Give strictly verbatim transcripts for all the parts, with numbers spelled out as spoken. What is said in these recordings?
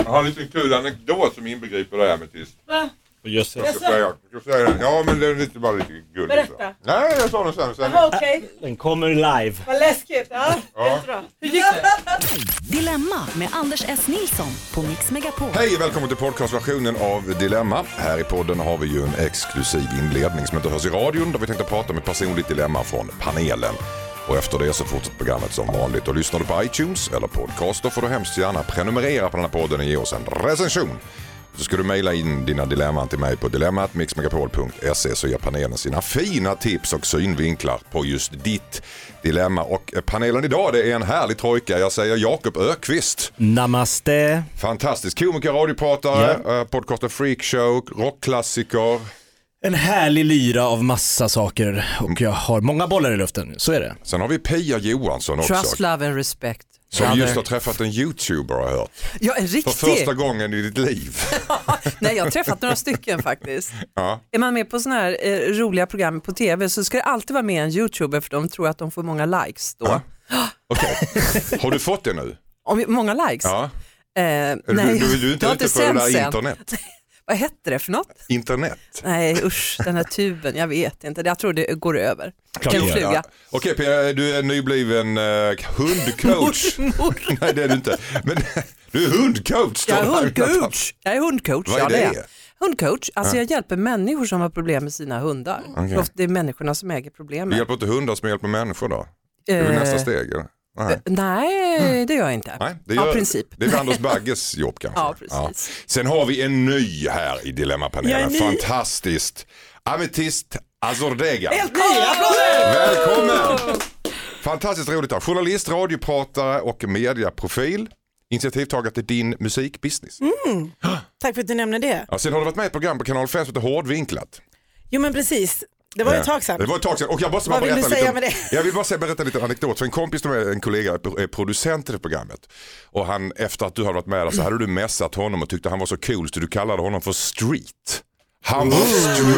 har en liten kul anekdot som inbegriper det här med tyst. Va? Just det. Jag ska säga, jag ska säga, ja men det är lite, bara lite gulligt. Berätta. Nej, jag sa det sen. sen. Jaha, okej. Okay. Den kommer live. Vad läskigt. Ja, ja. bra. Hur gick det? Dilemma med Anders S. Nilsson på Mix Megapol. Hej och välkommen till podcastversionen av Dilemma. Här i podden har vi ju en exklusiv inledning som inte hörs i radion, där vi tänkte prata om ett personligt dilemma från panelen. Och efter det så fortsätter programmet som vanligt. Och lyssnar du på iTunes eller podcaster får du hemskt gärna prenumerera på den här podden och ge oss en recension. Så ska du mejla in dina dilemman till mig på dilemma at mixmegapol punkt se, så ger panelen sina fina tips och synvinklar på just ditt dilemma. Och panelen idag, det är en härlig trojka. Jag säger Jakob Ökvist. Namaste. Fantastisk komiker, radiopratare, yeah. podcaster freakshow, rockklassiker. En härlig lyra av massa saker och jag har många bollar i luften, så är det. Sen har vi Pia Johansson också. Trust, love and respect. Som Brother. just har träffat en YouTuber, har jag hört. Ja, en riktig. För första gången i ditt liv. Nej, jag har träffat några stycken faktiskt. Ja. Är man med på såna här eh, roliga program på tv så ska det alltid vara med en YouTuber för de tror att de får många likes då. Ja. Okej. Okay. Har du fått det nu? Om, många likes? Ja. Eh, nej, du, du, du är inte jag ute på det där internet? Vad hette det för något? Internet? Nej, usch, den här tuben, jag vet inte. Jag tror det går över. Klart kan flyga. Ja. Okej, Pia, du är nybliven uh, hundcoach. Nej, det är du inte. Men du är hundcoach. Jag är hundcoach. Jag är hundcoach. Vad är ja, det? det är. Hundcoach, alltså ja. Jag hjälper människor som har problem med sina hundar. Okay. För ofta det är människorna som äger problemet. Du hjälper inte hundar som hjälper människor då? Det är Uh, nästa steg, eller? Nej. Nej, det gör jag inte. Nej, det gör, ja, princip. Det är Anders Bagges jobb kanske. Ja, precis. Ja. Sen har vi en ny här i Dilemmapanelen. ny. Fantastiskt. Ametist Azordega. Helt ny, applåder! Välkommen! Fantastiskt roligt här. Journalist, radiopratare och mediaprofil. Initiativtagare till din musikbusiness. Mm. Tack för att du nämnde det. Ja, sen har du varit med i ett program på kanal fem som heter Hårdvinklat. Jo men precis. Det var ju ett tag sedan. Det var ett tag sedan. Och jag måste bara Vad vill berätta du säga lite, med det? Jag vill bara säga, berätta lite anekdot. Så en kompis med en kollega är producent i det programmet. Och han, efter att du hade varit med där så hade du messat honom och tyckte han var så cool så du kallade honom för Street. Han var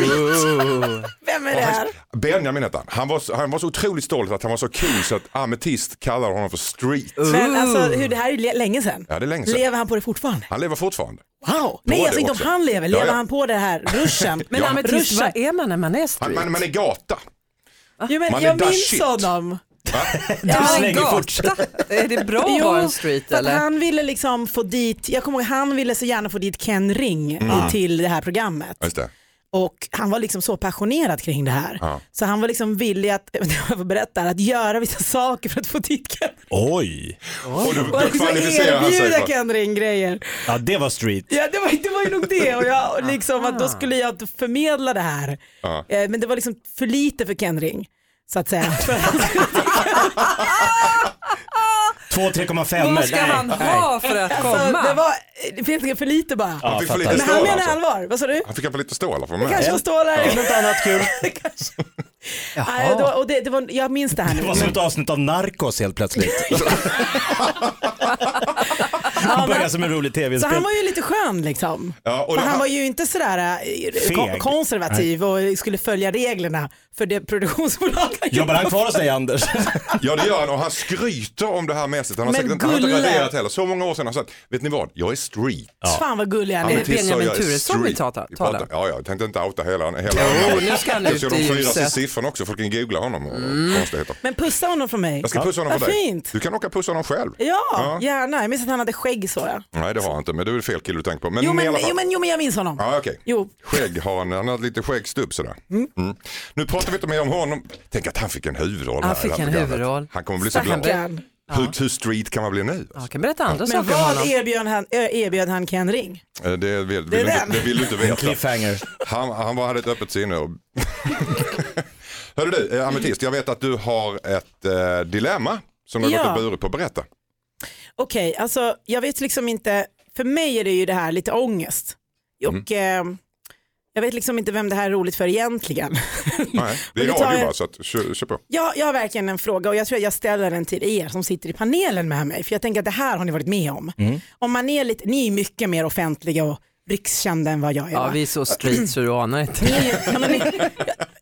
Street. Vem är det här? Benjamin hette han. Han var, han var så otroligt stolt att han var så cool så att Ametist kallade honom för Street. Men alltså, hur, det här är ju länge sedan. Ja, det är länge sedan. Lever han på det fortfarande? Han lever fortfarande. Wow. Nej, alltså inte om han lever. Lever ja, ja. han på det här ruschen? Men Ja. Ametist, vad är man när man är street? Han, man, man är gata. Jo, men Man är jag da minns shit. honom. Ja, slänger gata. fort. Är det bra att vara en street för att eller? han ville liksom få dit, jag kommer ihåg, han ville så gärna få dit Ken Ring Mm. till det här programmet. Just det. Och han var liksom så passionerad kring det här. Ja. Så han var liksom villig att, jag får berätta, att göra vissa saker för att få dit Ken. Oj. Och då, Och då liksom kvalificerar han sig erbjuda för... Ken Ring grejer. Ja, det var street. Ja, det var, det var ju nog det. Och jag, och liksom, att då skulle jag förmedla det här. Ja. Eh, Men det var liksom för lite för Ken Ring, så att säga. två tre komma fem. Vad ska han ha för att komma? Alltså, det var det finns för lite bara. Ja, Han fick för lite fattar. Men han stålar menar alltså. allvar, vad sa du? Han fick för lite stålar för Det mig. kanske var stålar. Är det något annat kul? Nej, då, och det, det var, jag minns det här Det nu. var som ett avsnitt av Narcos helt plötsligt. Ja, Börjar men, som en rolig så tv-spel. han var ju lite skön liksom. Ja, och För det- han var ju inte sådär eh, ko- Feg. konservativ och skulle följa reglerna för det produktionsbolaget. Jobbar han kvar hos dig, Anders? Ja, det gör han och han skryter om det här mässigt. Han har, Men säkert, inte- han har inte gulle. raderat heller. Så många år sedan har han sagt, vet ni vad, jag är street. Fan vad gullig han Är är. det Benjamin Jag är Turesson vi street. talar- Vi pratar- talar? Ja, jag tänkte inte outa hela. hela Jo, nu ska han jag ut ser i de fyra ljuset. siffrorna också, folk kan googla honom och konstigheter. Men pussa honom från mig. Jag ska pussa honom Vad för dig. fint. Du kan åka pussa honom själv. Ja, Ja. gärna. Jag minns att han hade skägg så. Ja. Nej, det har han inte, men det är fel kille du tänker på. Men, Jo, i men, alla fall. jo, men, jo men jag minns honom. Ja, okej. Jo. Skägg har han, han har lite skäggstubb sådär. Mm. Nu pratar vi inte mer om honom. Tänk att han fick en huvudroll. Han här i fick det här en programmet. huvudroll. Han kommer bli så glad. Stackarn. Hur, hur street kan man bli nu? Jag kan berätta andra Men saker om vad honom. erbjöd han, ö, erbjöd han Ken Ring? Eh, Det vill, vill, Det är du inte, den. det vill du inte En veta. cliffhanger. Han, han var, hade ett öppet sinne. Och... Hörru du, eh, Ametist, jag vet att du har ett eh, dilemma som du har Ja. gått och burit på. Berätta. Okej, alltså jag vet liksom inte, för mig är det ju det här lite ångest. Och eh, jag vet liksom inte vem det här är roligt för egentligen. Nej, det är Men vi tar radio en- bara, så att, kör, kör på. jag, jag har verkligen en fråga och jag tror att jag ställer den till er som sitter i panelen med mig. För jag tänker att det här har ni varit med om. Om man är lite, ni är mycket mer offentliga och rikskända än vad jag är. Ja, va? vi är så street så du anar inte. Ni är ju- ja, men ni,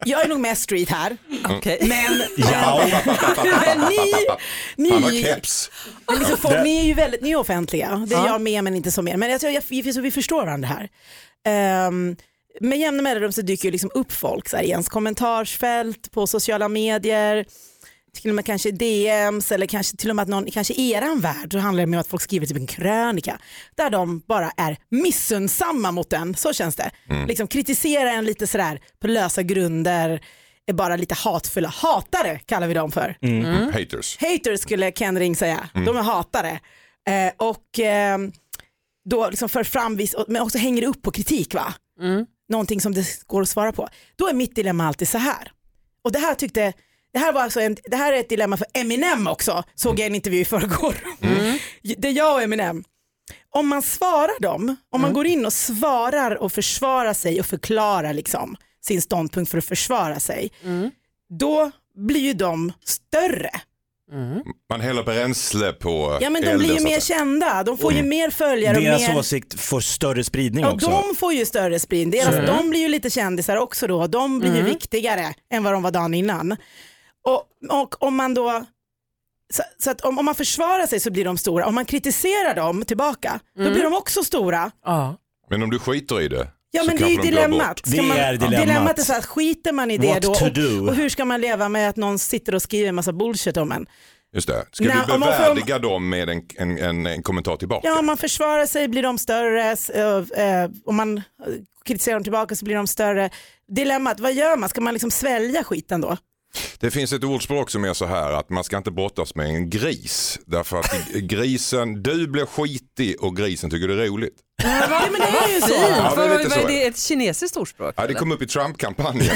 jag är nog mest street här. Okej. Men, Ja. men ni, ni, Han har keps. men liksom, folk, ni är ju väldigt, ni är offentliga. Det är Ja. jag med men inte så mer. Men jag tror jag, vi, vi förstår varandra här. Um, med jämna mellanrum så dyker ju liksom upp folk så här, i ens kommentarsfält på sociala medier. Till och med kanske D Ms eller kanske till och med att någon, kanske i eran värld så handlar det om att folk skriver typ en krönika där de bara är missunnsamma mot den, så känns det. Mm. Liksom kritisera en lite sådär på lösa grunder, är bara lite hatfulla. Hatare kallar vi dem för. Mm. Mm. Haters. Haters skulle Ken Ring säga. Mm. De är hatare. Eh, och eh, då liksom för fram vis, men också hänger upp på kritik va? Mm. Någonting som det går att svara på. Då är mitt dilemma alltid så här. Och det här tyckte Det här, var alltså en, det här är ett dilemma för Eminem också, såg jag en intervju i förrgår. Mm. Det är jag och Eminem. Om man svarar dem, om man mm. går in och svarar och försvarar sig och förklarar liksom sin ståndpunkt för att försvara sig, mm. då blir ju de större. Mm. Man häller bränsle på. Ja men de blir ju mer kända, de får mm. ju mer följare. Deras och mer... åsikt får större spridning ja, också. De får ju större spridning, Deras, mm. de blir ju lite kändisar också då, de blir mm. ju viktigare än vad de var dagen innan. Och, och om man då så, så att om, om man försvarar sig så blir de stora. Om man kritiserar dem tillbaka mm. då blir de också stora. Ja. Men om du skiter i det. Ja men det är ju dilemmat. Det man, är dilemmat. Dilemmat är så att skiter man i det What då och, och hur ska man leva med att någon sitter och skriver en massa bullshit om en. Just det. Ska Nej, du bevärdiga får, dem med en, en, en, en kommentar tillbaka? Ja om man försvarar sig blir de större. Äh, om man kritiserar dem tillbaka så blir de större. Dilemmat, vad gör man? Ska man liksom svälja skiten då? Det finns ett ordspråk som är så här att man ska inte brottas med en gris. Därför att grisen, du blir skitig och grisen tycker det är roligt. Ja, men det är ju så. Ja, det är lite så. Är det ett kinesiskt ordspråk? Ja, det kom upp i Trump-kampanjen.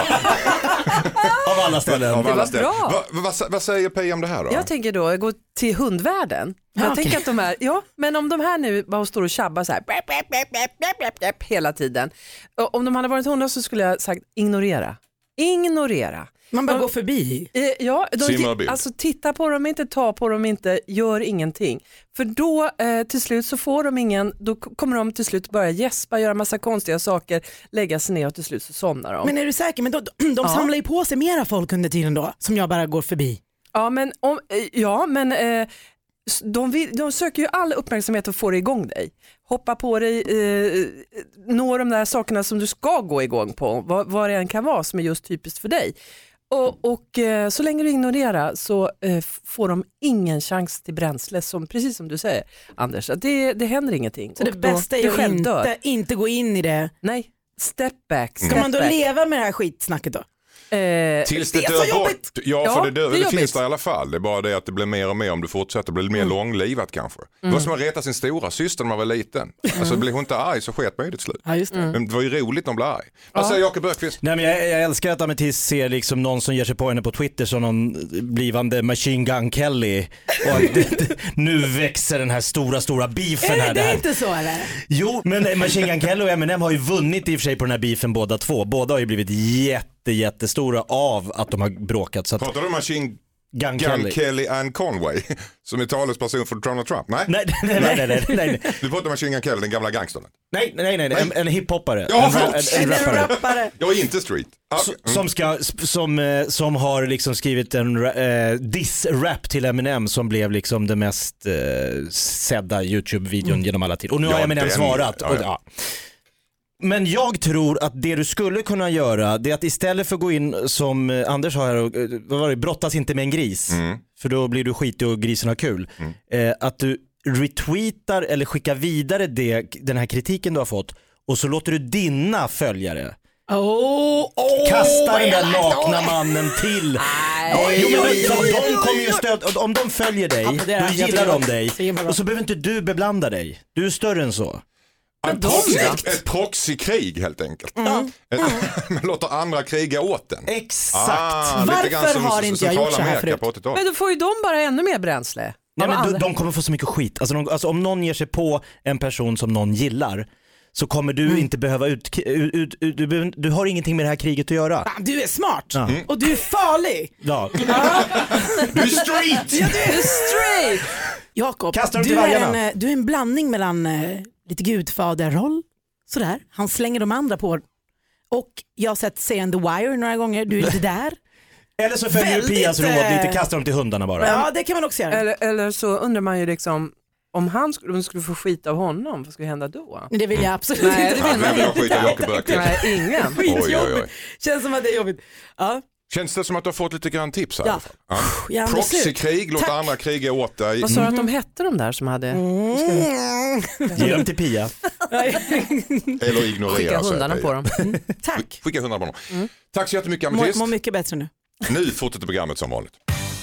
Av alla ställen. Av det alla var ställen. bra. Va, va, vad säger Pia om det här då? Jag tänker då gå till hundvärlden. Jag Ja, tänker okej. att de är, ja, men om de här nu bara står och tjabbar så här bläp, bläp, bläp, bläp, bläp, bläp, hela tiden. Och om de hade varit hundar så skulle jag sagt ignorera. Ignorera. Man bara de, går förbi. Eh, ja, de, Simma bil. alltså titta på dem, inte ta på dem, inte gör ingenting. För då eh, till slut så får de ingen, då kommer de till slut börja gäspa, göra massa konstiga saker, lägga sig ner och till slut så somnar de. Men är du säker? Men då, de de Ja. samlar ju på sig mera folk under tiden då, som jag bara går förbi. Ja men, om, eh, ja, men eh, de, vill, de söker ju all uppmärksamhet och får igång dig. Hoppa på dig, eh, nå de där sakerna som du ska gå igång på, vad, vad det än kan vara som är just typiskt för dig. Och, och eh, så länge du ignorerar så eh, får de ingen chans till bränsle, som, precis som du säger Anders, att det, det händer ingenting. Så det Och då- bästa är det ju självdör. inte, inte gå in i det. Nej, step back. Ska Step man då back. leva med det här skitsnacket då? Eh, Tills det, det är dör så bort. jobbigt. Ja, Ja, för det, dör, det är det, jobbigt. finns där i alla fall. Det är bara det att det blir mer och mer om du fortsätter. Det blir mer Mm. långlivat kanske. Det var som att reta sin stora syster när man var liten. Alltså blev hon inte arg så sket man ju till slut. Ja just det. Men det var ju roligt när hon blev arg. Vad säger Jakob Öqvist? Nej, men jag, jag älskar att Ametist ser liksom någon som ger sig på henne på Twitter som någon blivande Machine Gun Kelly. Och det, det, nu växer den här stora, stora beefen här. Är det, det här. inte så eller? Jo, men Machine Gun Kelly och Eminem har ju vunnit i och för sig på den här beefen båda två. Båda har ju blivit jätte, jättestora av att de har bråkat. Så att Pratar du om Machine Gun Gun Kelly. Kelly and Conway som är talesperson för Donald Trump? Nej? Nej, nej, nej, nej, nej, nej. Du pratar om Machine Gun Kelly, den gamla gangstern. Nej, nej, nej, nej. En, en hiphoppare. Ja, en, förlåt. en, en, En rappare. rappare. Jag är inte street. Ah, S- Som, ska, som, eh, som har liksom skrivit en ra- eh, diss-rap till Eminem som blev liksom den mest eh, sedda YouTube-videon genom alla tider. Och nu Ja, har Eminem den- svarat. ja, Och, ja. ja. Men jag tror att det du skulle kunna göra, det är att istället för att gå in som eh, Anders har här och, eh, vad var det, brottas inte med en gris, Mm. för då blir du skitig och grisen har kul. Eh, att du retweetar eller skickar vidare det, den här kritiken du har fått och så låter du dina följare Oh, oh, kasta den vad där elakt. nakna mannen till. Ja, Oj, jo, men oj, de, oj, de oj, kommer ju oj. stöd, om de följer dig, Applådera. då Jag gillar tycker de det. dig. Så himla bra. Och så behöver inte du beblanda dig. Du är större än så. En proxy, ett proxykrig helt enkelt. Mm. Ett, man låter andra kriga åt den. Exakt. Ah, lite Varför grann som har inte jag gjort så här Centralamerika förut? på åttiotalet. Men då får ju de bara ännu mer bränsle. Nej, Av men de, andra. de kommer få så mycket skit. Alltså, de, alltså om någon ger sig på en person som någon gillar, så kommer du Mm. inte behöva ut, ut, ut, ut du, behöver- du har ingenting med det här kriget att göra. Fan, du är smart Ja. och du är farlig. Ja. Du är street! Du är straight! Jakob, Kastar dem du till är, vargarna. en, eh, du är en blandning mellan eh, lite gudfaderroll, sådär. Han slänger de andra på Och jag har sett serien The Wire några gånger, du är inte där. Eller så följer du Pias råd, lite kastar dem till hundarna bara. Ja, det kan man också göra. Eller, eller så undrar man ju liksom, om han skulle, om skulle få skit av honom, vad skulle hända då? Det vill jag absolut Nej, inte. det vill man inte. Skit av Jakob Öqvist. Nej, ingen. Oj, oj, oj. Känns som att det är jobbigt. Ja. Känns det som att du har fått lite grann tips här? Ja. Ja. Ja, Proxykrig, låt Tack. andra kriga åt dig. Vad sa du att de hette de där som hade... Mm. Ge dem till Pia. Eller ignorera. Skicka så hundarna att- på dem. Tack. Skicka hundarna på dem. Mm. Tack så jättemycket, Må, Ametist. må mycket bättre nu. Nu fortsätter programmet som vanligt.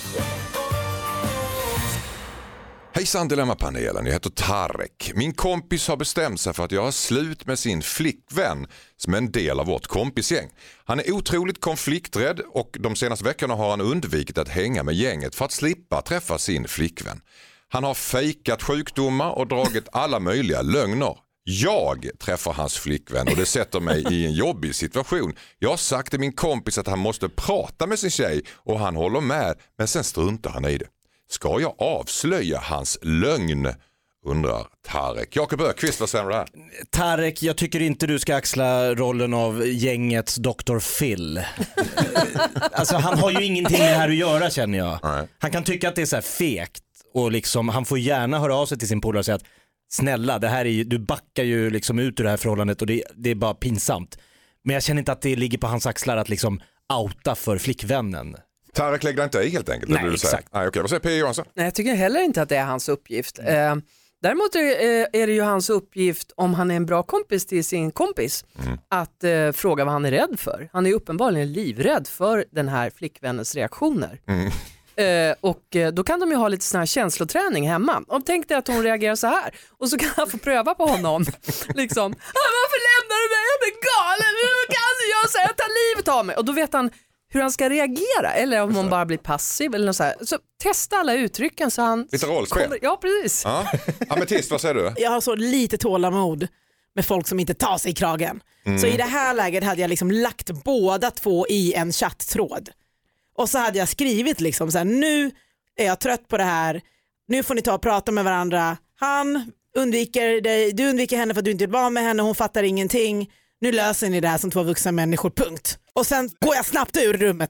Hejsan Dilemmapanelen, jag heter Tarek. Min kompis har bestämt sig för att göra slut med sin flickvän som är en del av vårt kompisgäng. Han är otroligt konflikträdd och de senaste veckorna har han undvikit att hänga med gänget för att slippa träffa sin flickvän. Han har fejkat sjukdomar och dragit alla möjliga lögner. Jag träffar hans flickvän och det sätter mig i en jobbig situation. Jag har sagt till min kompis att han måste prata med sin tjej och han håller med, men sen struntar han i det. Ska jag avslöja hans lögn? Undrar Tarek. Jakob Öqvist, vad säger du där? Tarek, jag tycker inte du ska axla rollen av gängets doktor Phil. Alltså han har ju ingenting med det här att göra, känner jag. Nej. Han kan tycka att det är så här fegt och liksom, han får gärna höra av sig till sin polare och säga att snälla, det här är ju, du backar ju liksom ut ur det här förhållandet och det, det är bara pinsamt. Men jag känner inte att det ligger på hans axlar att liksom outa för flickvännen. Tarek lägger inte i helt enkelt. Nej, det du säger. exakt. Nej, okej. Vad säger P. Johansson? Nej, jag tycker heller inte att det är hans uppgift. Eh, däremot är, är det ju hans uppgift, om han är en bra kompis till sin kompis, Mm. att eh, fråga vad han är rädd för. Han är ju uppenbarligen livrädd för den här flickvännens reaktioner. Mm. Eh, och eh, då kan de ju ha lite sån här känsloträning hemma. Och tänk dig att hon reagerar så här. Och så kan han få pröva på honom. liksom, ah, varför lämnar du mig? Jag är galen. Hur kan jag säga att ta livet av mig? Och då vet han hur han ska reagera. Eller om hon bara blir passiv. Eller något så här. Så testa alla uttrycken så han... Lite rollspel. kommer- Ja, precis. Ja. Ametist, vad säger du? Jag har så lite tålamod med folk som inte tar sig i kragen. Så i det här läget hade jag liksom lagt båda två i en chatttråd. Och så hade jag skrivit liksom så här, nu är jag trött på det här. Nu får ni ta och prata med varandra. Han undviker dig, du undviker henne för att du inte vill vara med henne. Hon fattar ingenting. Nu löser ni det här som två vuxna människor, punkt. Och sen går jag snabbt ur rummet.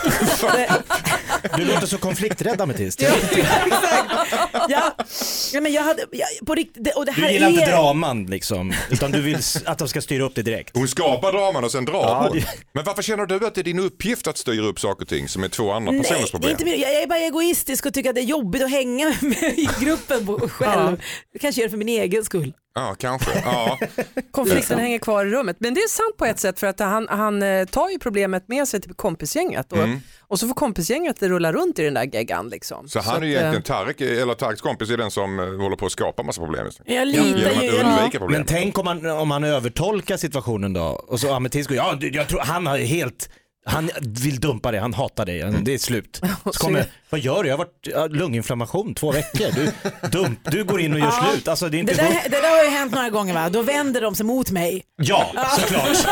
Du låter så konflikträdd, Ametist. Ja, exakt. Ja, ja, men jag hade, jag, på riktigt, och det här Du gillar är... inte draman liksom, utan du vill s- att de ska styra upp det direkt. Hon skapar draman och sen drar Ja, hon. det- Men varför känner du att det är din uppgift att styra upp saker och ting som är två andra Nej, personers det är problem? inte min, jag är bara egoistisk och tycker att det är jobbigt att hänga med i gruppen på- själv. Jag kanske gör det för min egen skull. Ja, kanske. Ja. Konflikten hänger kvar i rummet. Men det är sant på ett sätt, för att han, han eh, tar ju problemet med sig till kompisgänget. Och, Mm. och så får kompisgänget rulla runt i den där geggan. Liksom. Så han är att, ju eh, egentligen Tarek, eller Tareks kompis är den som eh, håller på att skapa massa problem. Jag Genom litar att ju... undvika problem. Men tänk om han, om han övertolkar situationen då. Och så Ametist går, ja du, jag tror han har helt, han vill dumpa dig, han hatar dig, det är slut. Så kommer, vad gör du? Jag har varit ja, lunginflammation två veckor, du, dump, du går in och gör Ja. slut. Alltså, det är Det inte där, det där har ju hänt några gånger, va? Då vänder de sig mot mig. Ja, såklart.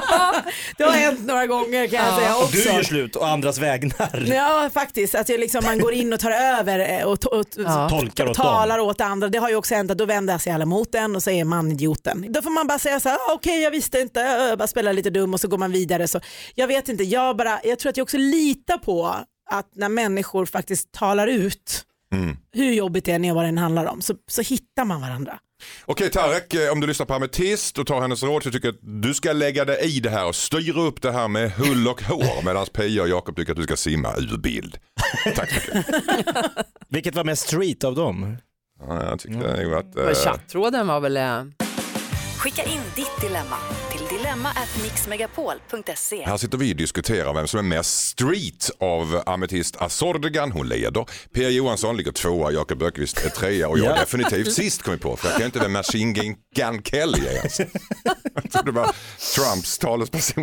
Det har hänt några gånger, kan jag säga Och också. du gör slut och andras vägnar. Ja, faktiskt. Att jag liksom, man går in och tar över och, to- och Ja. Tolkar åt talar dem. åt det andra. Det har ju också hänt att då vänder sig alla mot den och säger man idioten. Då får man bara säga så här, okej okay, jag visste inte, jag bara spelar lite dum och så går man vidare. Så jag vet inte, jag, bara, jag tror att jag också litar på att när människor faktiskt talar ut Mm. hur jobbigt det är, vad den handlar om, så, så hittar man varandra. Okej Tarek, eh, om du lyssnar på Ametist och tar hennes råd så tycker jag att du ska lägga dig i det här och styra upp det här med hull och hår medan Pia och Jakob tycker att du ska simma ur bild. Tack så mycket. Vilket var mest street av dem? Ja, jag tycker nog att... Men Eh, Chatttråden var väl... Eh, Skicka in ditt dilemma till dilemma at mixmegapol punkt se. här sitter vi och diskuterar vem som är mest street av Ametist Azordegan. Hon leder. P. Johansson ligger tvåa, Jakob Öqvist är trea och jag Ja. definitivt sist kom jag på. För jag kan inte vara Machine Gun Kelly ens. Jag trodde det var Trumps talesperson.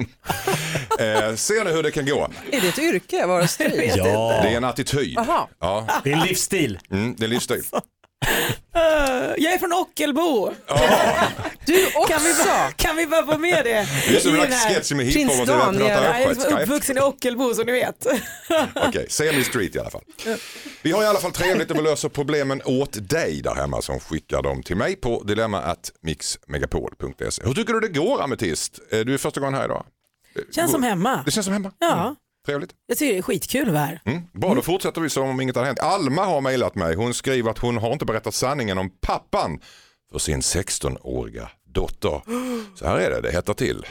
Eh, ser ni hur det kan gå? är det ett yrke? Var det strid? Ja, Det är en attityd. Aha. Ja, det är en livsstil. mm, det är livsstil. Uh, jag är från Ockelbo. Ja. Du också! Kan vi bara, kan vi bara få med det? Det är som I en den här- sketch med Prins hiphop och Daniel. prata Jag är östgötska. uppvuxen i Ockelbo som ni vet. Okej, okay, Semi Street i alla fall. Vi har i alla fall trevligt och vi löser problemen åt dig där hemma som skickar dem till mig på dilemma at mixmegapol punkt se. Hur tycker du det går, Ametist? Du är första gången här idag. Känns som hemma. Det känns som hemma? Ja. Mm. Trevligt. Jag tycker det är skitkul att vara här. Mm. Bra, då fortsätter vi som om inget har hänt. Alma har mejlat mig. Hon skriver att hon har inte berättat sanningen om pappan för sin sexton-åriga dotter. Så här är det, det hettar till.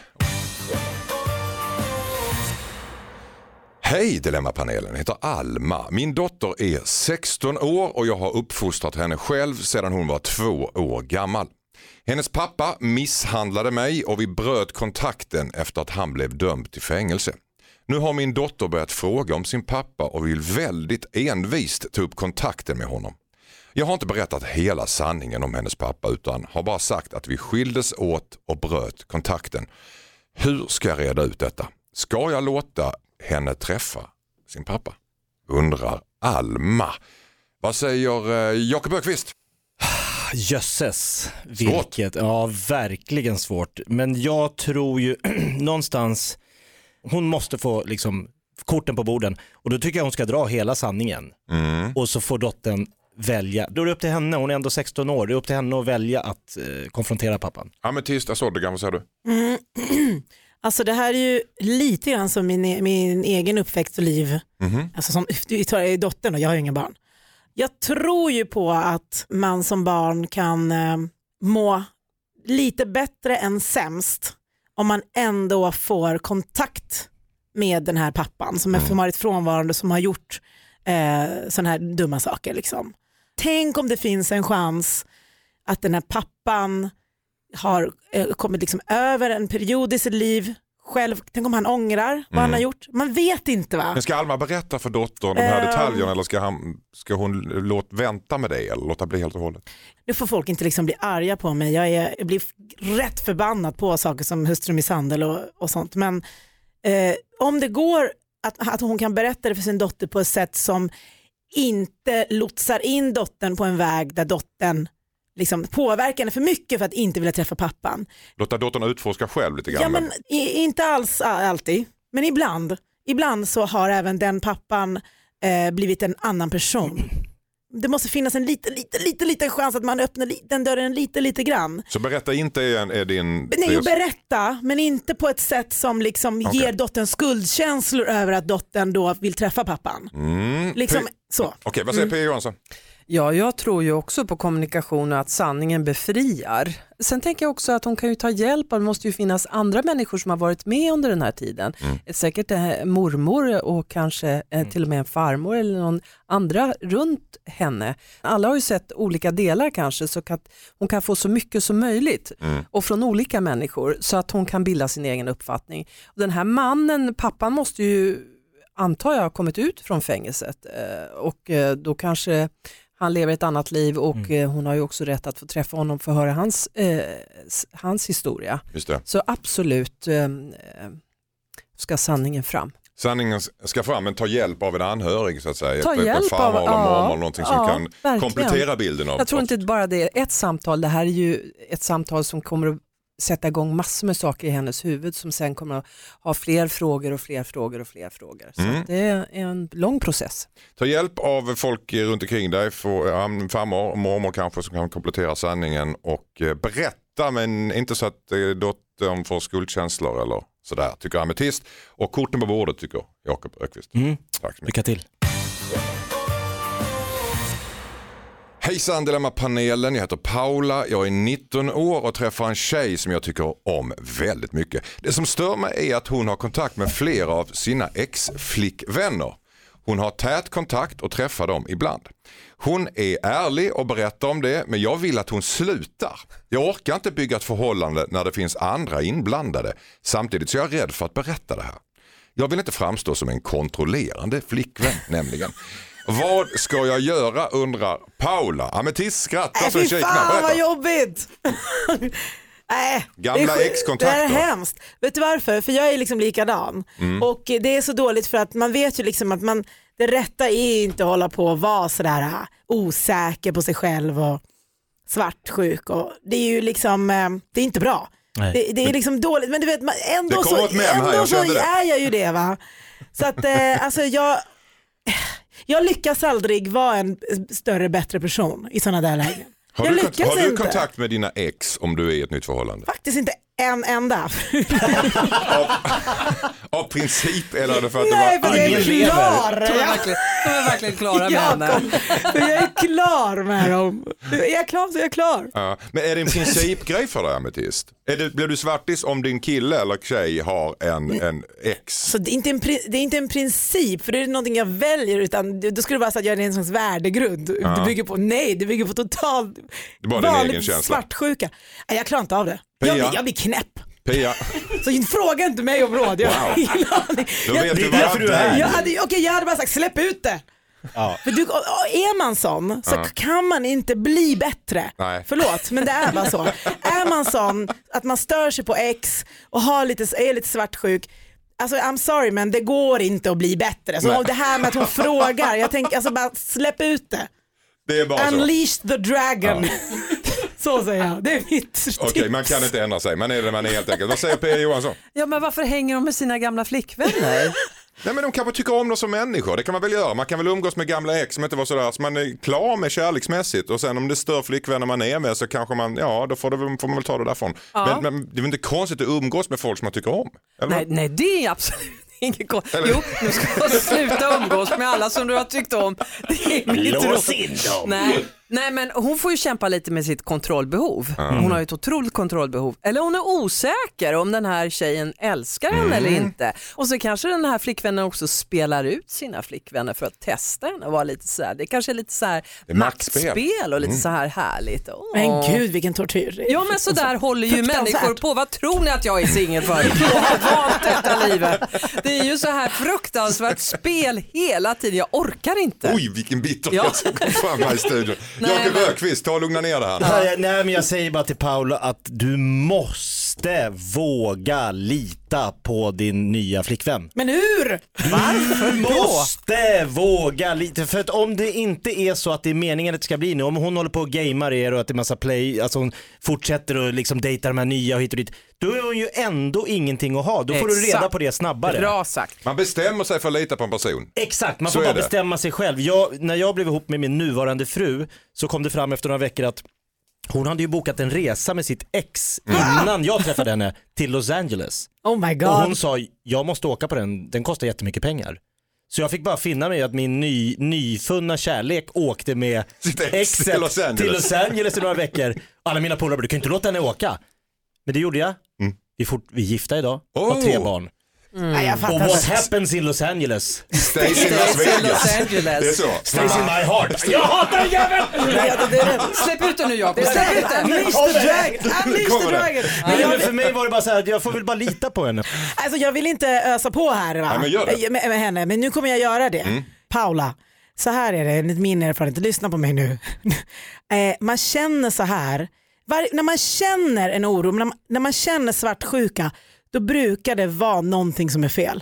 Hej Dilemmapanelen, jag heter Alma. Min dotter är sexton år och jag har uppfostrat henne själv sedan hon var två år gammal. Hennes pappa misshandlade mig och vi bröt kontakten efter att han blev dömd till fängelse. Nu har min dotter börjat fråga om sin pappa och vill väldigt envist ta upp kontakten med honom. Jag har inte berättat hela sanningen om hennes pappa utan har bara sagt att vi skildes åt och bröt kontakten. Hur ska jag reda ut detta? Ska jag låta henne träffa sin pappa? Undrar Alma. Vad säger eh, Jakob Öqvist? Jösses, vilket, ja verkligen svårt. Men jag tror ju någonstans, hon måste få liksom korten på borden och då tycker jag hon ska dra hela sanningen. Mm. Och så får dottern välja, då är det upp till henne, hon är ändå sexton år, det är upp till henne att välja att eh, konfrontera pappan. Ametist, jag såg det, vad säger du? Mm. Alltså det här är ju lite grann som min, min egen uppväxt och liv. Mm-hmm. Alltså som du tar dottern och jag har ju inga barn. Jag tror ju på att man som barn kan eh, må lite bättre än sämst om man ändå får kontakt med den här pappan som Mm. har varit frånvarande, som har gjort eh, sådana här dumma saker. Liksom. Tänk om det finns en chans att den här pappan har eh, kommit liksom över en period i sitt liv själv. Tänk om han ångrar vad Mm. han har gjort. Man vet inte, va? Men ska Alma berätta för dottern de här Um. detaljerna eller ska, han, ska hon låt vänta med det eller låta bli helt och hållet? Nu får folk inte liksom bli arga på mig. Jag, är, jag blir rätt förbannad på saker som hustrumisshandel och, och sånt. Men eh, om det går att, att hon kan berätta det för sin dotter på ett sätt som inte lotsar in dottern på en väg där dottern liksom påverkar henne för mycket för att inte vilja träffa pappan. Låta dottern utforska själv lite grann. Ja, men i, inte alls alltid, men ibland. Ibland så har även den pappan eh, blivit en annan person. Det måste finnas en liten, liten, liten, liten chans att man öppnar den dörren lite, lite grann. Så berätta inte är, är din... Nej, och berätta, men inte på ett sätt som liksom Okay. ger dottern skuldkänslor över att dottern då vill träffa pappan. Mm. Liksom P- så. Okej, okay, vad säger mm. P. Johansson? Ja, jag tror ju också på kommunikation och att sanningen befriar. Sen tänker jag också att hon kan ju ta hjälp, det måste ju finnas andra människor som har varit med under den här tiden. Mm. Säkert en mormor och kanske mm. till och med en farmor eller någon andra runt henne. Alla har ju sett olika delar kanske så att hon kan få så mycket som möjligt mm. och från olika människor så att hon kan bilda sin egen uppfattning. Och den här mannen, pappan måste ju antar jag har kommit ut från fängelset och då kanske han lever ett annat liv och mm. hon har ju också rätt att få träffa honom för att höra hans, eh, hans historia. Just det. Så absolut eh, ska sanningen fram. Sanningen ska fram, men ta hjälp av en anhörig så att säga. Ta ett, hjälp ett farmor av, eller mormor ja, eller någonting som ja, kan verkligen. komplettera bilden av. Jag tror inte bara det är ett samtal, det här är ju ett samtal som kommer att sätta igång massor med saker i hennes huvud som sen kommer att ha fler frågor och fler frågor och fler frågor. Så mm. det är en lång process. Ta hjälp av folk runt omkring dig, för, farmor och mormor kanske som kan komplettera sanningen och berätta, men inte så att dottern får skuldkänslor eller sådär, tycker Ametist. Och korten på bordet tycker Jakob Öqvist. Mm. Tack så mycket. Lycka till. Hejsan Dilemma-panelen, jag heter Paula, jag är nitton år och träffar en tjej som jag tycker om väldigt mycket. Det som stör mig är att hon har kontakt med flera av sina ex-flickvänner. Hon har tät kontakt och träffar dem ibland. Hon är ärlig och berättar om det, men jag vill att hon slutar. Jag orkar inte bygga ett förhållande när det finns andra inblandade. Samtidigt så är jag rädd för att berätta det här. Jag vill inte framstå som en kontrollerande flickvän nämligen. Vad ska jag göra, undrar Paula. Ametist skrattar som en tjejknapp. Fan vad jobbigt! Nej, gamla ex-kontakter. Det är hemskt. Vet du varför? För jag är liksom likadan. Mm. Och det är så dåligt för att man vet ju liksom att man, det rätta är inte att hålla på och vara sådär osäker på sig själv och svartsjuk och det är ju liksom, eh, det är inte bra. Det, det är liksom dåligt, men du vet, ändå, så, ändå så är jag ju det va. Så att eh, alltså jag, jag lyckas aldrig vara en större, bättre person i sådana där lägen. Har, jag du, lyckas har du inte. kontakt med dina ex om du är i ett nytt förhållande? Faktiskt inte en enda. av, av princip eller för att Nej, det var för jag är klar. De är verkligen, de är verkligen klara med henne. För jag är klar med dem. Är jag klar så är jag klar. Ja, men är det en principgrej för dig, ametist? Är det, blir du svartis om din kille eller tjej har en, en ex? Så det är, inte en, det är inte en princip, för det är någonting jag väljer, utan då skulle det vara så att jag är en slags värdegrund. Ja. Det bygger på, nej, det bygger på totalt vanligt svartsjuka. Nej, jag klarar inte av det. Jag blir, jag blir knäpp. Pia. Så fråga inte mig om råd. Jag har ingen aning. Då Jag, vet du vad du är. jag hade, okej, jag hade bara sagt släpp ut det. Ja. För du, är man sån så ja. kan man inte bli bättre. Nej. Förlåt, men det är bara så. Är man sån att man stör sig på ex och har lite, är lite svartsjuk, alltså I'm sorry men det går inte att bli bättre. Så det här med att hon frågar, jag tänker alltså bara släpp ut det. Det är bara Unleash så. the dragon. Ja. Så säger jag, det är mitt tips. Okej, okay, man kan inte ändra sig, man är det man är helt enkelt. Vad säger P. Johansson? Ja, men varför hänger de med sina gamla flickvänner? Nej, men de kanske tycker om dem som människor, det kan man väl göra. Man kan väl umgås med gamla ex som inte var sådär, så man är klar med kärleksmässigt. Och sen om det stör flickvänner man är med så kanske man, ja då får, det, får man väl ta det därifrån. Ja. Men, men det är väl inte konstigt att umgås med folk som man tycker om? Eller? Nej, nej, det är absolut inget konstigt. Jo, nu ska jag sluta umgås med alla som du har tyckt om. Det är mitt Lås in dem. Nej. Nej, men hon får ju kämpa lite med sitt kontrollbehov. Mm. Hon har ju ett otroligt kontrollbehov. Eller hon är osäker om den här tjejen älskar henne mm. eller inte. Och så kanske den här flickvännen också spelar ut sina flickvänner för att testa henne och vara lite så här. Det kanske är lite så här maktspel och lite mm. så här härligt. Åh. Men gud, vilken tortyr. Ja, men så där håller ju människor på. Vad tror ni att jag är singel för? Jag har valt detta livet. Det är ju så här fruktansvärt spel hela tiden. Jag orkar inte. Oj, vilken bitterhet som kom fram här i studion. Jakob Öqvist, ta och lugna ner det här. Nej, nej, men jag säger bara till Paula att du måste våga lita på din nya flickvän. Men hur? Varför du måste våga lita. För att om det inte är så att det är meningen att det ska bli nu, om hon håller på och gamer er och att det är massa play, alltså hon fortsätter och liksom dejtar de här nya och hit och dit, då är hon ju ändå ingenting att ha. Då får Exakt. du reda på det snabbare. Bra sagt. Man bestämmer sig för att lita på en person. Exakt, man så får bara det. bestämma sig själv. Jag, när jag blev ihop med min nuvarande fru så kom det fram efter några veckor att hon hade ju bokat en resa med sitt ex innan jag träffade henne till Los Angeles. Oh my God. Och hon sa, jag måste åka på den, den kostar jättemycket pengar. Så jag fick bara finna mig att min ny, nyfunna kärlek åkte med exet till Los Angeles. till Los Angeles i några veckor. Alla mina polare, du kan inte låta henne åka. Men det gjorde jag. Mm. Vi, fort, vi gifta idag, oh. har tre barn. Mm. Ja, jag och what happens in Los Angeles? Stays in Las Vegas. Angeles. Det är så. Stays in my heart. Jag hatar den jäveln! Släpp ut den nu, Jakob. Släpp ut den. Unleash the dragon. Unleash the dragon. Men jag, för mig var det bara så här att jag får väl bara lita på henne. Alltså jag vill inte ösa på här va? Nej, men gör det. Med, med henne, men nu kommer jag göra det. Mm. Paula, så här är det enligt min erfarenhet. Lyssna på mig nu. eh, man känner så här. Var, när man känner en oro, när man, när man känner svartsjuka, då brukar det vara någonting som är fel.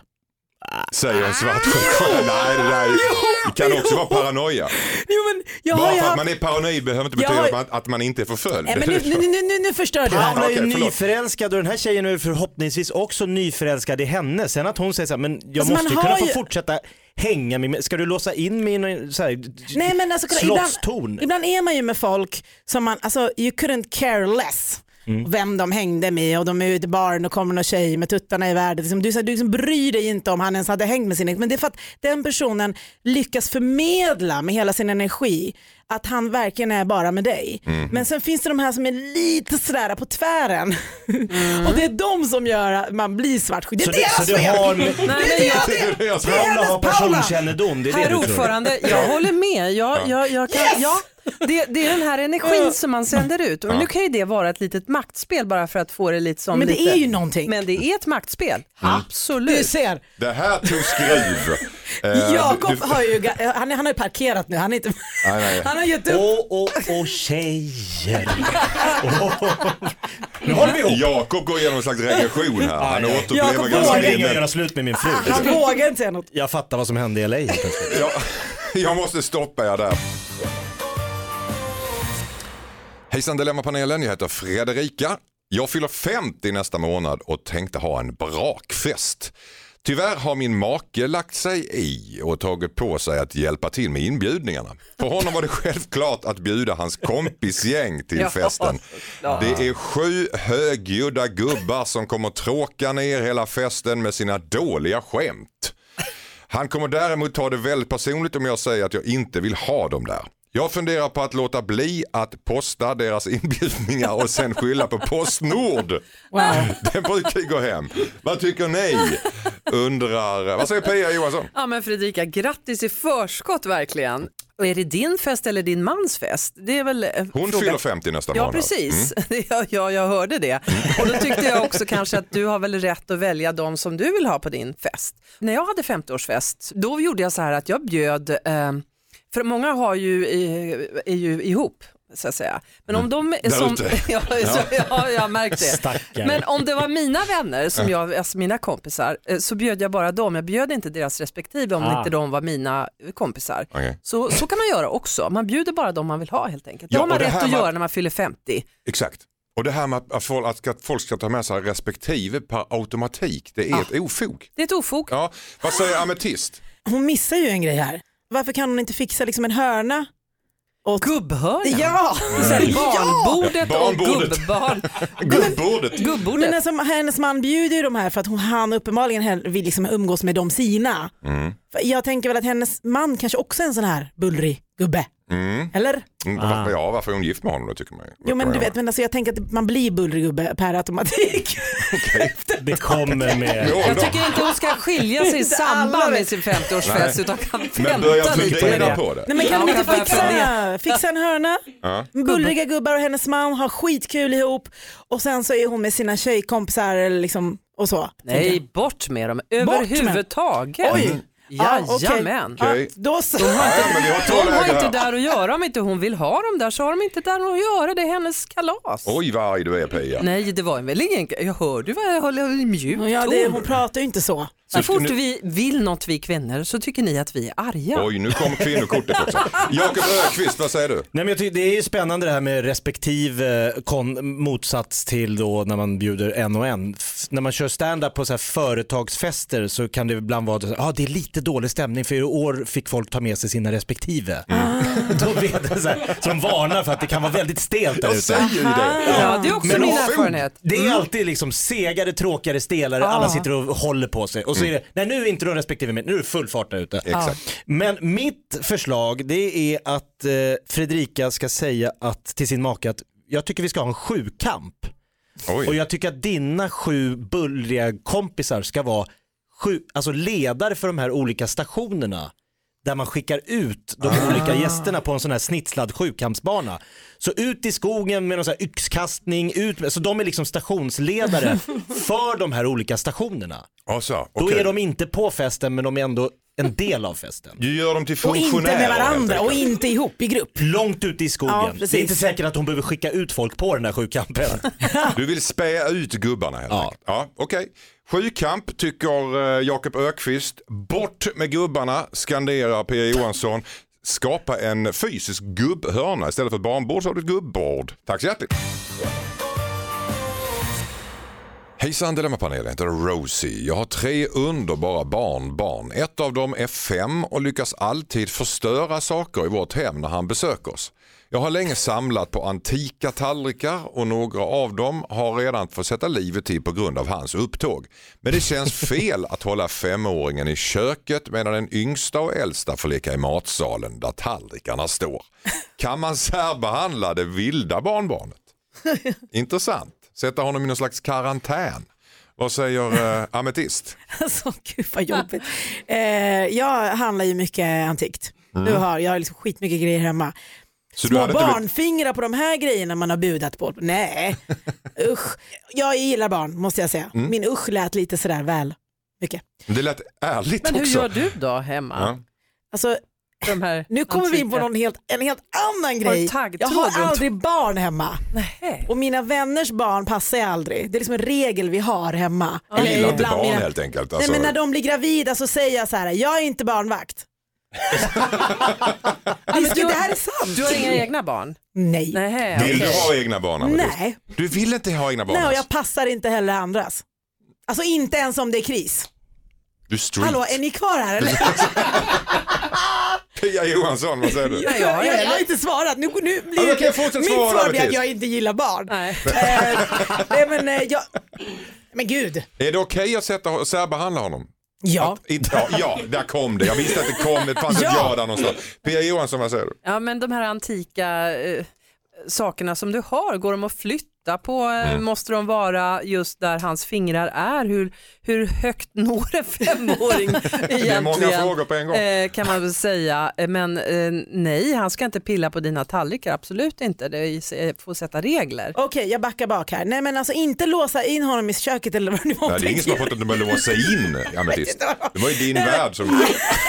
Säger en svartsjuka. Nej, det där det kan också vara paranoia. Jo, men jag Bara har, för jag... att man är paranoid behöver inte betyda har... att, man, att man inte är förföljd. Nej, men nu, nu, nu, nu, nu förstör du här. Paula är ju okay, nyförälskad och den här tjejen är förhoppningsvis också nyförälskad i henne. Sen att hon säger så här, men jag alltså, måste ju kunna få ju... fortsätta hänga med, ska du låsa in mig i någon så här, Nej, men alltså, slåsston? Ibland, ibland är man ju med folk som man, alltså you couldn't care less. Mm. Vem de hängde med och de är ute i baren och kommer någon tjej med tuttarna i världen. Du, du liksom bryr dig inte om han ens hade hängt med sin ex. Men det är för att den personen lyckas förmedla med hela sin energi att han verkligen är bara med dig. Mm. Men sen finns det de här som är lite sådär på tvären. Mm. Och det är de som gör att man blir svartsjuk. Det är deras fel. Har... Nej, det är det. Jag... Paula har personkännedom. Det är det Herr ordförande, jag håller med. Jag, jag, jag kan, yes! ja. Det, det är den här energin som man sänder ut. Och nu kan ju det vara ett litet maktspel bara för att få det lite som Men det lite... är ju någonting. Men det är ett maktspel. Mm. Absolut. Du ser. Det här tog skruv. eh, Jakob har ju han, han har ju parkerat nu. Han är inte nej, nej. Han har gett upp. Åh, åh, åh tjejer. oh. Nu håller vi ihop. Jakob går igenom en slags regression här. Han återupplever ganska länge att göra slut med min fru. Han vågar inte säga något. Jag fattar vad som hände i L A. ja, jag måste stoppa er där. Hejsan Dilemmapanelen, jag heter Fredrika. Jag fyller femtio nästa månad och tänkte ha en brakfest. Tyvärr har min make lagt sig i och tagit på sig att hjälpa till med inbjudningarna. För honom var det självklart att bjuda hans kompisgäng till festen. Det är sju högljudda gubbar som kommer tråka ner hela festen med sina dåliga skämt. Han kommer däremot ta det väldigt personligt om jag säger att jag inte vill ha dem där. Jag funderar på att låta bli att posta deras inbjudningar och sen skylla på Postnord. Wow. Det brukar ju gå hem. Vad tycker ni? Undrar, vad säger Pia Johansson? Ja men Fredrika, grattis i förskott verkligen. Och är det din fest eller din mans fest? Det är väl Hon fråga... fyller femtio nästa ja, månad. Precis. Mm. ja, ja, jag hörde det. Och då tyckte jag också kanske att du har väl rätt att välja de som du vill ha på din fest. När jag hade femtioårsfest, då gjorde jag så här att jag bjöd... Eh, För många har ju, är ju ihop så att säga. Men om de är som, ja, så, ja, jag märkte det. Stackare. Men om det var mina vänner, som jag, alltså mina kompisar, så bjöd jag bara dem. Jag bjöd inte deras respektive om ah. inte de var mina kompisar. Okay. Så, så kan man göra också. Man bjuder bara dem man vill ha helt enkelt. Det ja, har man rätt att med... göra när man fyller femtio. Exakt. Och det här med att folk, att folk ska ta med sig respektive per automatik, det är ah. ett ofog. Det är ett ofog. Ja. Vad säger Ametist? Hon missar ju en grej här. Varför kan hon inte fixa liksom en hörna? Och gubbhörnan? Ja! Mm. Barnbordet ja. och gubbbarn. Gubbbordet. Gubbbordet. Men alltså, hennes man bjuder ju de här för att hon, han uppenbarligen vill liksom umgås med de sina. Mm. Jag tänker väl att hennes man kanske också är en sån här bullrig gubbe. Mm. Eller? Mm, ah. Ja, varför är hon gift med honom då tycker man? Jo men du vet, men alltså, jag tänker att man blir bullrig gubbe per automatik. Okay. Det kommer med. Jag tycker inte hon ska skilja sig i samband med sin femtioårsfest utan kan vänta lite med det. På det. Nej, men kan hon inte fixa, fixa en hörna? Ja. Bullriga gubbar och hennes man har skitkul ihop och sen så är hon med sina tjejkompisar liksom, och så. Nej, bort med dem överhuvudtaget. Oj. Jajamän. Ah, okay. Då så. De har inte, ja, de har inte där att göra om inte hon vill ha dem där så har de inte där att göra, det är hennes kalas. Oj vad arg du är Pia. Nej det var väl ingen, jag hörde vad jag håller mjuk. Ja, det, hon pratar ju inte så. Så fort nu... vi vill något vi kvinnor så tycker ni att vi är arga. Oj, nu kommer kvinnokortet också. Jakob Öqvist, vad säger du? Nej, men jag tycker det är ju spännande det här med respektiv kon- motsats till då när man bjuder en och en. F- när man kör stand-up på så här företagsfester så kan det ibland vara ja ah, det är lite dålig stämning för i år fick folk ta med sig sina respektive. Mm. Då vet jag så här, som varnar för att det kan vara väldigt stelt där ute. Jag säger ju det. Ja, det är också men min erfarenhet. Det är alltid liksom segare, tråkigare, stelare, ah. alla sitter och håller på sig och så är det, nej nu är inte de respektive med, nu är det full fart där ute. Exakt. Men mitt förslag det är att eh, Fredrika ska säga att, till sin make att jag tycker vi ska ha en sjukamp. Oj. Och jag tycker att dina sju bullriga kompisar ska vara sju, alltså ledare för de här olika stationerna. Där man skickar ut de ah. olika gästerna på en sån här snitslad sjukampsbana. Så ut i skogen med någon sån här yxkastning, ut med, så de är liksom stationsledare för de här olika stationerna. Alltså, okay. Då är de inte på festen men de är ändå en del av festen. Du gör dem till funktionärer. Och inte med varandra och inte ihop i grupp. Långt ut i skogen. Ja, det är inte säkert att hon behöver skicka ut folk på den här sjukampen. Du vill späa ut gubbarna helt ja. enkelt. Ja, okej. Okay. Sjukamp tycker uh, Jakob Öqvist. Bort med gubbarna, skanderar P. Johansson. Skapa en fysisk gubbhörna. Istället för ett barnbord så har du ett gubbord. Tack så hjärtligt. Hejsan Dilemmapanelen, jag heter Rosie. Jag har tre underbara barnbarn. Ett av dem är fem och lyckas alltid förstöra saker i vårt hem när han besöker oss. Jag har länge samlat på antika tallrikar och några av dem har redan fått sätta livet till på grund av hans upptåg. Men det känns fel att hålla femåringen i köket medan den yngsta och äldsta får leka i matsalen där tallrikarna står. Kan man särbehandla det vilda barnbarnet? Intressant. Sätta honom i någon slags karantän. Vad säger uh, Ametist? Alltså gud vad jobbigt. eh, jag handlar ju mycket antikt. Mm. Du har, jag har liksom skitmycket grejer hemma. Så små barnfingrar blivit... på de här grejerna man har budat på. Nej, usch. Jag gillar barn måste jag säga. Mm. Min usch lät lite sådär väl mycket. Det lät ärligt Men också. Men hur gör du då hemma? Ja. Alltså, de här nu kommer antika. Vi in på någon helt, en helt annan grej. Har jag har aldrig barn hemma. Nej. Och mina vänners barn passar jag aldrig. Det är liksom en regel vi har hemma. Jag gillar inte barn mina... helt enkelt. Alltså... Nej, men när de blir gravida så säger jag så här: jag är inte barnvakt. Visst, det här är sant. Du har inga egna barn? Nej. Nej. Vill Okay. du ha egna barn? Ametist? Nej. Du vill inte ha egna barn? Nej, och jag alltså? passar inte heller andras. Alltså inte ens om det är kris. Du är street. Hallå, är ni kvar här eller? Pia Johansson, vad säger du? Ja, ja, jag, jag har inte svarat. Nu, nu blir Ja, men kan jag det, fortsätta mitt svara, svar blir att Ametist? jag inte gillar barn. Nej. Eh, nej, men eh, jag... Men gud. Är det okej att sätta och särbehandla honom? Ja. Att, inte, ja, ja, där kom det. Jag visste att det kom. Det fanns ett Ja. ja där någonstans. Pia Johansson, vad säger du? Ja, men de här antika eh, sakerna som du har, går de att flytta på? Mm. Måste de vara just där hans fingrar är? Hur, hur högt når en femåring egentligen? Det är många frågor på en gång. Eh, kan man väl säga. Men eh, nej, han ska inte pilla på dina tallrikar, absolut inte. Det är, får sätta regler. Okej, okay, jag backar bak här. Nej, men alltså inte låsa in honom i köket eller vad det var. Nej, det är ingen som har fått att de börjar låsa in. Ametist. Det var ju din värld som...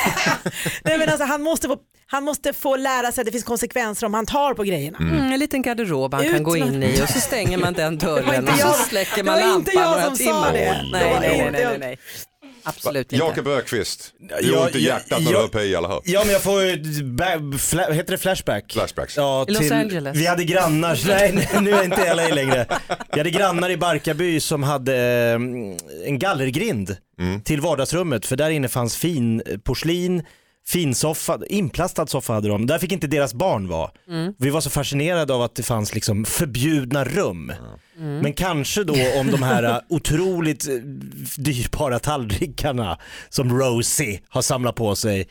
Nej, men alltså han måste, få, han måste få lära sig att det finns konsekvenser om han tar på grejerna. Mm. Mm, en liten garderob han Ut kan gå med- in i och så stänger man den dörren och så jag- släcker det man var lampan inte jag några som sa timmar. det. Nej, Det var nej, nej, inte nej, jag. nej, nej. Absolut inte. Jakob Öqvist. Det Ja, gör ont i ja, hjärtat när du ja. hör Pia, eller hur? Ja, men jag får ju, ba- fla- heter det flashback? Flashbacks. Ja, I Los till, Angeles. Vi hade grannar, nej nu är jag inte i L A längre. Vi hade grannar i Barkarby som hade eh, en gallergrind Mm. till vardagsrummet, för där inne fanns fin porslin, fin soffa, inplastad soffa hade de. Där fick inte deras barn vara. Mm. Vi var så fascinerade av att det fanns liksom förbjudna rum. Mm. Men kanske då om de här otroligt eh, dyrbara tallrikarna som Rosie har samlat på sig,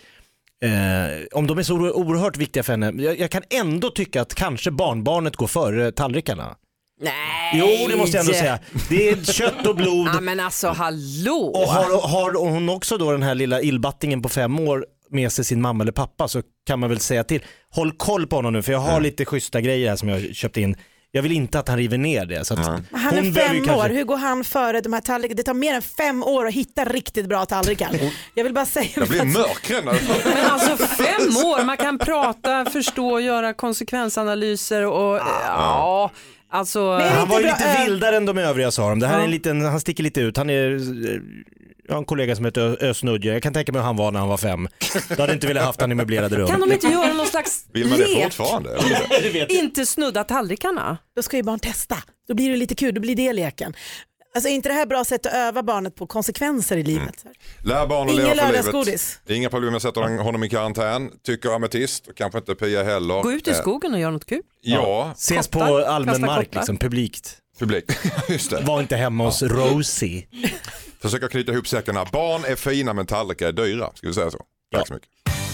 eh, om de är så oerhört viktiga för henne. Jag, jag kan ändå tycka att kanske barnbarnet går före tallrikarna. Nej. Jo, det måste jag ändå säga. Det är kött och blod. Ja, men alltså hallå. Och har, har hon också då den här lilla illbattingen på fem år med sig sin mamma eller pappa, så kan man väl säga till. Håll koll på honom nu, för jag har mm. lite schyssta grejer här som jag har köpt in. Jag vill inte att han river ner det. Så att Mm. Han hon är behöver ju fem kanske- år, hur går han före de här tallrikarna? Det tar mer än fem år att hitta riktigt bra tallrikar. Jag vill bara säga Jag blir mörkrädd. Men alltså fem år, man kan prata, förstå, göra konsekvensanalyser och ja, alltså. Men- Han var ju Inte bra, lite äh. vildare än de övriga, sa de. Det här Ja. är en liten, han sticker lite ut. Han är, jag har en kollega som heter Ö- Ösnudje. Jag kan tänka mig hur han var när han var fem. Då hade inte velat haft han i möblerade rum. Kan de inte göra någon slags Vill man det lek? fortfarande? Inte snudda tallrikarna? Då ska ju barn testa. Då blir det lite kul, då blir det leken. Alltså är inte det här bra sätt att öva barnet på konsekvenser i livet? Lär barn att Ingen leva för lördagsgodis. livet. Inga problem med att sätta honom i karantän. Tycker Ametist, och kanske inte Pia heller. Gå ut i skogen och gör något kul. Ja, Ses Kottar, på allmän kasta mark, kottar. liksom, publikt. publik. Just det. Var inte hemma hos Rosie. Försöka knyta ihop säckarna. Barn är fina men tallrikar är dyra. Ska vi säga så? Tack så mycket.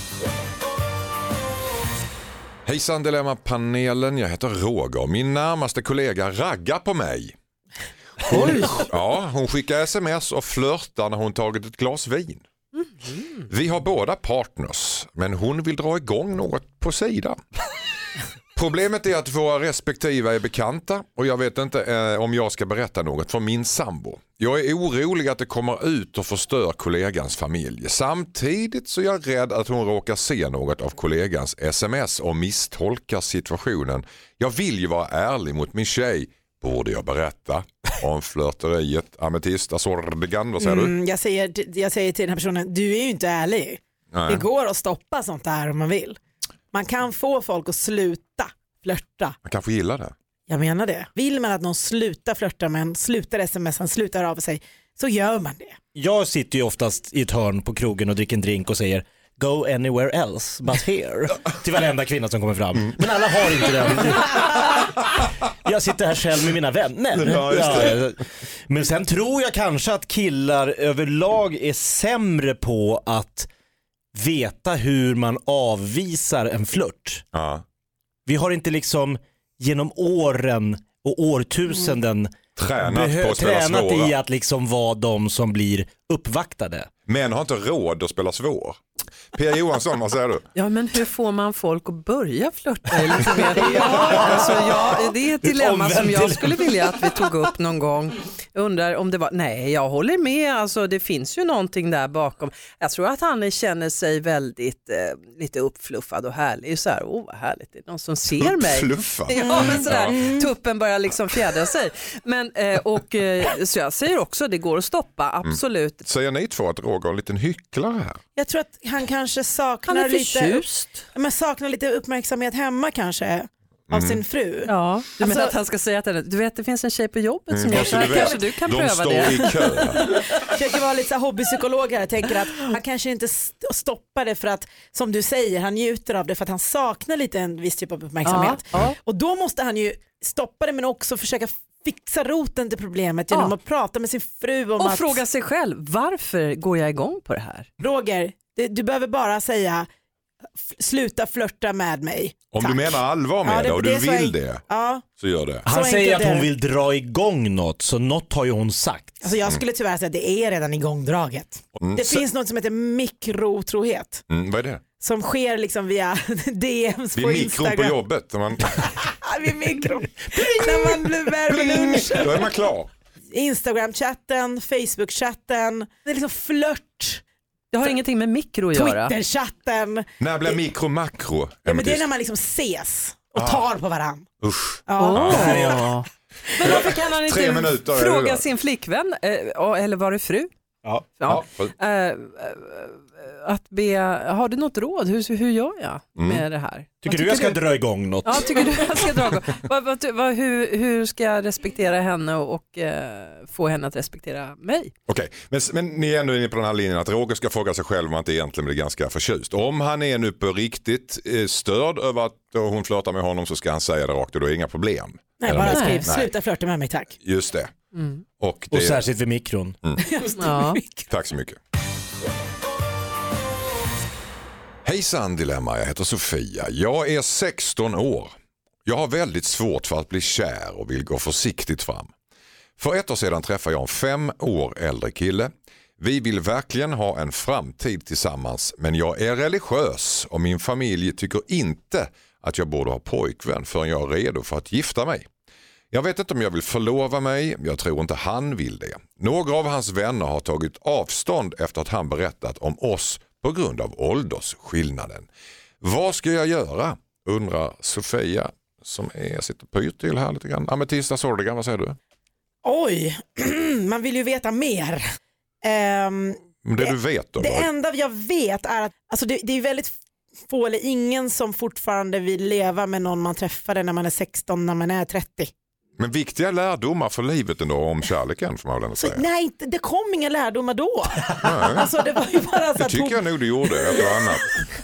Hejsan Dilemma-panelen, jag heter Roger. Min närmaste kollega raggar på mig. Hon, ja, hon skickar sms och flörtar när hon tagit ett glas vin. Vi har båda partners, men hon vill dra igång något på sidan. Problemet är att våra respektive är bekanta och jag vet inte eh, om jag ska berätta något för min sambo. Jag är orolig att det kommer ut och förstör kollegans familj. Samtidigt så är jag rädd att hon råkar se något av kollegans sms och misstolkar situationen. Jag vill ju vara ärlig mot min tjej. Borde jag berätta om flörteriet? Ametist, Azordegan, vad säger du? Mm, jag, säger, jag säger till den här personen, du är ju inte ärlig. Nej. Det går att stoppa sånt där om man vill. Man kan få folk att sluta flörta. Man kanske gillar det. Jag menar det. Vill man att någon slutar flörta med en, slutar smsa, slutar av sig, så gör man det. Jag sitter ju oftast i ett hörn på krogen och dricker en drink och säger go anywhere else but here till varenda kvinna som kommer fram. Mm. Men alla har inte den. Jag sitter här själv med mina vänner. Ja, just det. Ja. Men sen tror jag kanske att killar överlag är sämre på att veta hur man avvisar en flört. Ja. Vi har inte liksom genom åren och årtusenden Tränat behö- på att spela tränat svåra. i att liksom vara de som blir uppvaktade. Män har inte råd att spela svår. Pia Johansson, vad säger du? Ja, men hur får man folk att börja flirta lite mer? Ja, alltså, ja, det är ett dilemma som jag skulle vilja att vi tog upp någon gång. Jag undrar om det var, nej jag håller med, alltså, det finns ju någonting där bakom. Jag tror att han känner sig väldigt eh, lite uppfluffad och härlig. Så här, åh vad härligt, det är någon som ser mig. Uppfluffad? Ja, men sådär, tuppen börjar liksom fjädra sig. Men, eh, och, eh, så jag säger också, det går att stoppa, absolut. Säger ni två att Roger är en liten hycklare här? Jag tror att han kanske saknar Han är lite, förtjust. men saknar lite uppmärksamhet hemma kanske. Av Mm. sin fru. Ja, du menar Alltså- att han ska säga till henne, du vet det finns en tjej på jobbet som Mm, gör så så här, du vet, kanske du kan de pröva står det. i kö. Försöker vara lite så här hobbypsykolog här. Jag tänker att han kanske inte st- stoppar det för att, som du säger, han njuter av det för att han saknar lite en viss typ av uppmärksamhet. Ja, ja. Och då måste han ju stoppa det men också försöka fixa roten till problemet genom Ja. att prata med sin fru om Och att fråga sig själv, varför går jag igång på det här? Roger, det, du behöver bara säga f- sluta flörta med mig. Om Tack. du menar allvar med Ja, det, det- och det du är så vill enk- det, Ja, så gör det. Han Så säger enkelt att är hon det. vill dra igång något, så något har ju hon sagt. alltså jag skulle tyvärr säga att det är redan igångdraget. Mm. Det Så- finns något som heter mikrotrohet Mm, vad är det? som sker liksom via D Ms Vid på mikron Instagram. på jobbet. När man, Ja, vid mikron. När man blir värmer lunchen. då är man klar. Instagram-chatten, Facebook-chatten, det är liksom flört, Det har ingenting med mikro att göra. Twitter-chatten. När blir mikro makro? Ja, men det är när man liksom ses och Ah. tar på varandra. Usch. Ja. Åh. Men varför kan han Tre inte minuter är det fråga då. sin flickvän, eh, eller var det fru? Ja. Ja. Ja. Eh, eh, att be, har du något råd? Hur, hur gör jag med Mm. det här? Tycker Vad du jag ska du? dra igång något? Ja, tycker du jag ska dra igång? vad, vad, vad, hur, hur ska jag respektera henne och, och eh, få henne att respektera mig? Okej, men, men ni är ändå inne på den här linjen att Roger ska fråga sig själv om han inte egentligen blir ganska förtjust. Om han är nu på riktigt eh, störd över att eh, hon flörtar med honom så ska han säga det rakt och då är det inga problem. Nej, Eller bara med- skriv Nej, sluta flörta med mig tack. just det. Mm. Och det Och särskilt vid mikron. Ja. Tack så mycket. Hejsan Dilemma, jag heter Sofia. Jag är sexton år. Jag har väldigt svårt för att bli kär och vill gå försiktigt fram. För ett år sedan träffade jag en fem år äldre kille. Vi vill verkligen ha en framtid tillsammans, men jag är religiös och min familj tycker inte att jag borde ha pojkvän förrän jag är redo för att gifta mig. Jag vet inte om jag vill förlova mig, jag tror inte han vill det. Några av hans vänner har tagit avstånd efter att han berättat om oss på grund av åldersskillnaden. Vad ska jag göra? Undrar Sofia som är, sitter och pyr till här lite grann. Ametista Sordigan, vad säger du? Oj, man vill ju veta mer. Ehm, Men det du vet då? det vad- enda jag vet är att alltså det, det är väldigt få eller ingen som fortfarande vill leva med någon man träffade när man är sexton, när man är trettio. Men viktiga lärdomar för livet ändå om kärleken får man väl ändå Så, säga. nej, inte- det kom inga lärdomar då. Alltså det var ju bara så Det att tycker hon, jag nog du gjorde, ett och annat.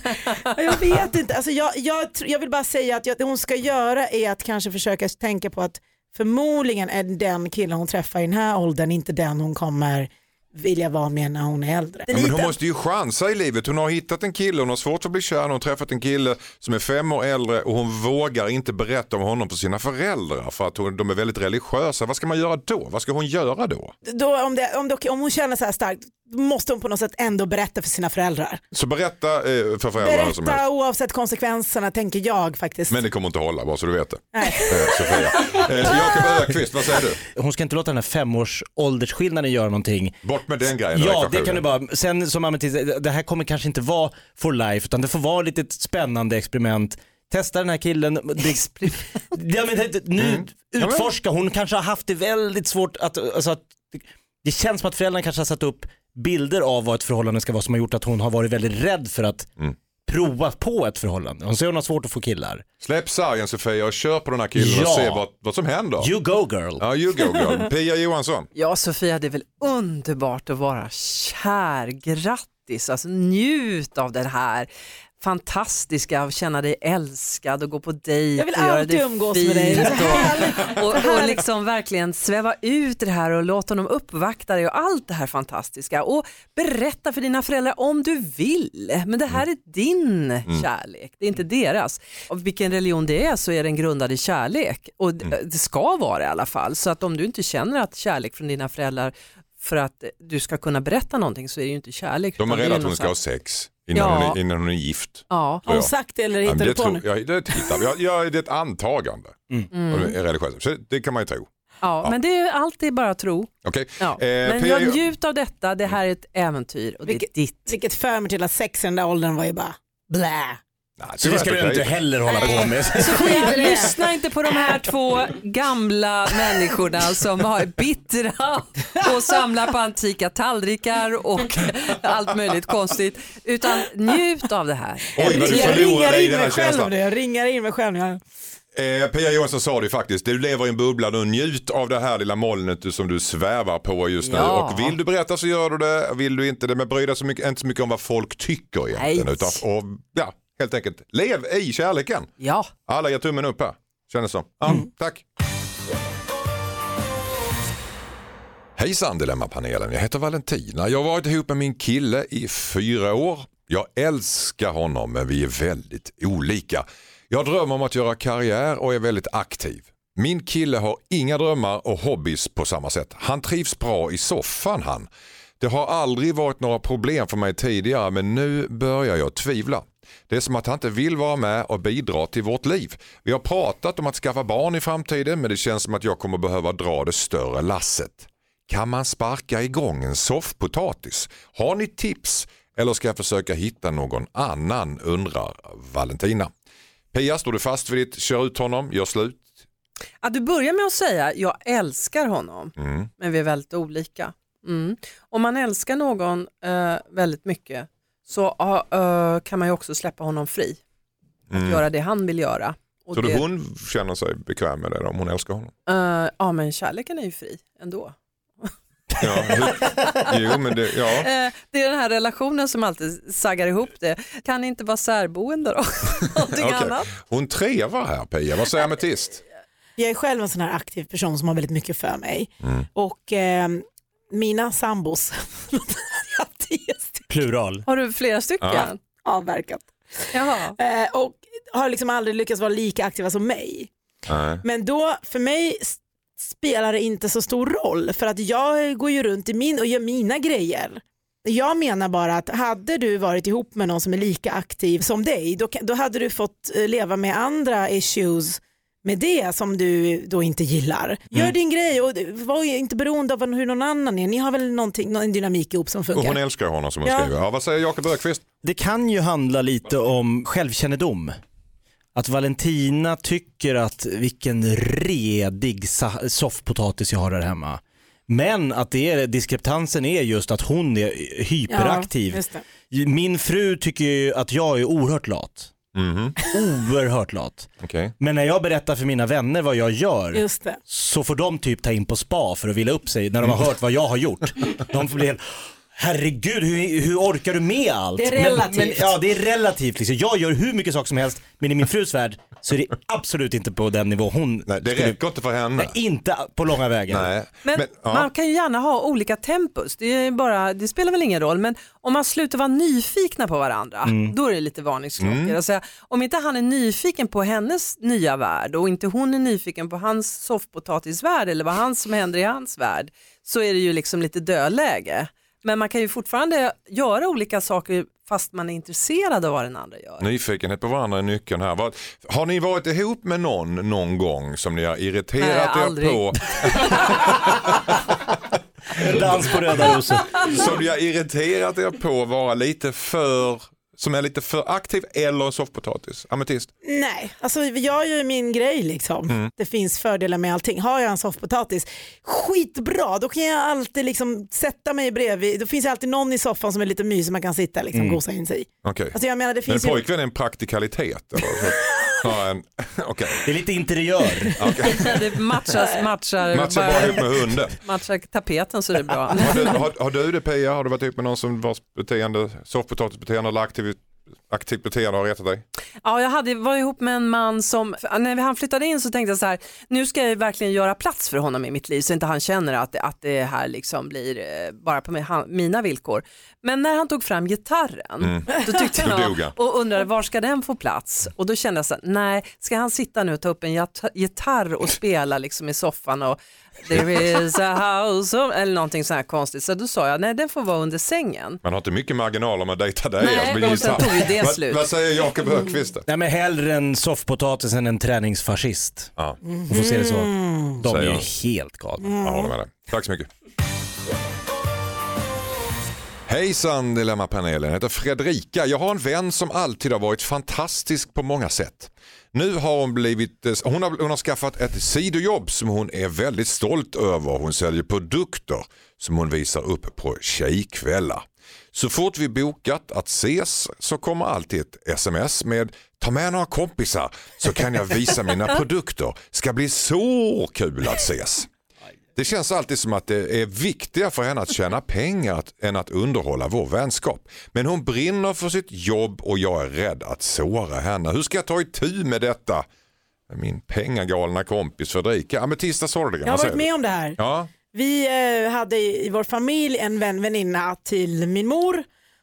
jag vet inte, alltså jag, jag, tr- jag vill bara säga att jag, det hon ska göra är att kanske försöka tänka på att förmodligen är den killen hon träffar i den här åldern inte den hon kommer vilja vara med när hon är äldre. Ja, men hon måste ju chansa i livet. Hon har hittat en kille, hon har svårt för att bli kär, hon har träffat en kille som är fem år äldre och hon vågar inte berätta om honom för sina föräldrar för att hon, de är väldigt religiösa. Vad ska man göra då? Vad ska hon göra då? Då, om, det, om, det, om hon känner så här starkt då måste hon på något sätt ändå berätta för sina föräldrar. Så berätta eh, för föräldrarna som helst. Berätta oavsett konsekvenserna tänker jag faktiskt. Men det kommer inte hålla, bara så du vet det. Nej. Eh, Sofia. Eh, Jakob Öqvist, vad säger du? Hon ska inte låta den här femårs åldersskillnaden göra någonting. Bort med den grejen. Ja, det kan du bara. Sen som Ametista, det här kommer kanske inte vara for life utan det får vara lite ett spännande experiment. Testa den här killen. Det, ja, men det, nu Mm. utforska. Hon kanske har haft det väldigt svårt att, alltså att det känns som att föräldrarna kanske har satt upp bilder av vad ett förhållande ska vara som har gjort att hon har varit väldigt rädd för att Mm. prova på ett förhållande. Hon säger hon har svårt att få killar. Släpp sargen Sofia och kör på den här killen Ja. och se vad, vad som händer. You go girl. Ja, you go girl. Pia Johansson. Ja, Sofia, det är väl underbart att vara kär. Grattis, alltså njut av det här fantastiska, att känna dig älskad och gå på dejt. Jag vill och göra alltid det umgås fint med dig. Det är så härligt. Och, och, och liksom verkligen sväva ut i det här och låta honom uppvakta dig och allt det här fantastiska. Och berätta för dina föräldrar om du vill. Men det här är din Mm. kärlek, det är inte deras. Och vilken religion det är så är den grundad i kärlek. Och Mm. det- det ska vara i alla fall. Så att om du inte känner att kärlek från dina föräldrar för att du ska kunna berätta någonting så är det ju inte kärlek. De är utan det rädda är att hon något ska ha sånt. sex innan, Ja. hon, är, innan hon är gift. Ja. Har hon sagt det eller Ja, hittar men du det, på tror, nu? ja, det, hittar, jag, jag, det är ett antagande. Mm. Och det är religiöst. Så det kan man ju tro. Ja, men det är alltid bara tro. Okej. Ja. Eh, Men Pia- jag njut av detta, det här är ett äventyr och det är Vilket- ditt. Vilket för mig till att sex i den där åldern var ju bara blä. Nej, Så det ska du inte heller hålla på med. Så skit, lyssna inte på de här två gamla människorna som har bittra och samlar på antika tallrikar och allt möjligt konstigt, utan njut av det här. Oj, vad du Jag förlorar ringar dig i in den här mig själv känslan. nu. Jag ringar in mig själv nu. Eh, Pia Johansson sa det ju faktiskt, du lever i en bubbla nu, njut av det här lilla molnet som du svävar på just nu. Ja. Och vill du berätta så gör du det, vill du inte det, men bry dig så mycket, inte så mycket om vad folk tycker egentligen. Nej. Utan, och, ja, helt enkelt, lev i kärleken. Ja. Alla ger tummen upp här, känns som. Ja, Mm. tack. Hejsan Dilemmapanelen, jag heter Valentina. Jag har varit ihop med min kille i fyra år. Jag älskar honom men vi är väldigt olika. Jag drömmer om att göra karriär och är väldigt aktiv. Min kille har inga drömmar och hobbys på samma sätt. Han trivs bra i soffan han. Det har aldrig varit några problem för mig tidigare men nu börjar jag tvivla. Det är som att han inte vill vara med och bidra till vårt liv. Vi har pratat om att skaffa barn i framtiden men det känns som att jag kommer behöva dra det större lasset. Kan man sparka igång en soffpotatis? Har ni tips? Eller ska jag försöka hitta någon annan, undrar Valentina. Pia, står du fast vid ditt kör ut honom, gör slut? Ja, du börjar med att säga jag älskar honom Mm. men vi är väldigt olika. Mm. Om man älskar någon uh, väldigt mycket så uh, kan man ju också släppa honom fri. Att Mm. göra det han vill göra. Och Så det, hon känner sig bekväm med det då, om hon älskar honom? uh, ja men kärleken är ju fri ändå. Ja, hur? Jo, men det, ja. Uh, det är den här relationen som alltid saggar ihop det. Kan inte vara särboende då? Någonting Okej. annat. Hon trevar här Pia, vad säger Ametist? Jag är själv en sån här aktiv person som har väldigt mycket för mig. Mm. Och eh, mina sambos, jag har tio stycken Plural. Har du flera stycken? Ja. avverkat. Jaha. Eh, och har liksom aldrig lyckats vara lika aktiva som mig. Nej. Men då, för mig s- spelar det inte så stor roll. För att jag går ju runt i min och gör mina grejer. Jag menar bara att hade du varit ihop med någon som är lika aktiv som dig, då, kan- då hade du fått eh, leva med andra issues med det som du då inte gillar. Gör Mm. din grej och var inte beroende av hur någon annan är. Ni har väl någonting, någon dynamik ihop som Och funkar. hon älskar honom som hon Ja. skriver. Ja, vad säger Jakob Öqvist? Det kan ju handla lite om självkännedom. Att Valentina tycker att vilken redig sa- soffpotatis jag har där hemma. Men att det är, diskrepansen är just att hon är hyperaktiv. Ja, just det. Min fru tycker ju att jag är oerhört lat. Mhm. Oerhört lat. Okej. Men när jag berättar för mina vänner vad jag gör Just det. så får de typ ta in på spa för att vila upp sig när de har hört vad jag har gjort. De får bli helt, herregud, hur, hur orkar du med allt? Det är Men, relativt. men, ja, det är relativt. Liksom. Jag gör hur mycket saker som helst, men i min frus värld så är det absolut inte på den nivå hon Nej, det skulle... räcker inte för henne. Nej, inte på långa vägar. Nej. Men, ja. man kan ju gärna ha olika tempus, det, är bara, det spelar väl ingen roll, men om man slutar vara nyfikna på varandra, Mm. då är det lite varningsklockor. Mm. Alltså, om inte han är nyfiken på hennes nya värld och inte hon är nyfiken på hans soffpotatisvärld eller vad han som händer i hans värld, så är det ju liksom lite dödläge. Men man kan ju fortfarande göra olika saker fast man är intresserad av vad den andra gör. Nyfikenhet på varandra är nyckeln här. Vad- Har ni varit ihop med någon någon gång som ni har irriterat Nej, er aldrig. på? Dans på röda rosor. Som ni har irriterat er på att vara lite för, som är lite för aktiv eller soffpotatis? Ametist? Nej, alltså jag gör ju min grej liksom. Mm. Det finns fördelar med allting. Har jag en soffpotatis, skitbra, då kan jag alltid liksom sätta mig bredvid. Då finns det alltid någon i soffan som är lite mysig man kan sitta liksom och gosa in sig i. Okej. Alltså jag menar det Men finns ju... pojkvän är en praktikalitet? Eller? Så, ja, en, okej. Det är lite interiör. Det matchas, matchar, Matchar bara ihop med hunden. matchar tapeten så det är bra. Har du, har, har du det Pia? Har du varit ihop med någon som vars beteende, soffpotatisbeteende eller aktiv, aktivt beteende har retat dig? Ja, jag hade, var ihop med en man som, när han flyttade in så tänkte jag så här, nu ska jag verkligen göra plats för honom i mitt liv så inte han känner att, att det här liksom blir eh, bara på mig, han, mina villkor. Men när han tog fram gitarren, Mm. då tyckte Då dog jag han. och undrade var ska den få plats? Och då kände jag så här, nej, ska han sitta nu och ta upp en gita- gitarr och spela liksom i soffan och there is a house of, eller någonting så här konstigt. Så då sa jag, nej den får vara under sängen. Man har inte mycket marginal om man dejtar dig. Nej, alltså, med och sen gitarr. tog ju det Vad- slut. Vad säger Jakob Öqvist? Nej, men hellre en soffpotatis än en träningsfascist. Ja, Du får se det så. De är Säger ju han. helt galna. jag håller med dig. Tack så mycket. Hejsan Dilemmapanelen, jag heter Fredrika. Jag har en vän som alltid har varit fantastisk på många sätt. Nu har hon blivit, hon har, hon har skaffat ett sidojobb som hon är väldigt stolt över. Hon säljer produkter som hon visar upp på tjejkvällar. Så fort vi bokat att ses så kommer alltid ett sms med ta med några kompisar så kan jag visa mina produkter. Ska bli så kul att ses. Det känns alltid som att det är viktigare för henne att tjäna pengar än att underhålla vår vänskap. Men hon brinner för sitt jobb och jag är rädd att såra henne. Hur ska jag ta itu med detta? Min pengagalna kompis Fredrika. Ametista Sordigan. Jag har varit med om det här. Ja. Vi eh, hade i vår familj en vän, väninna till min mor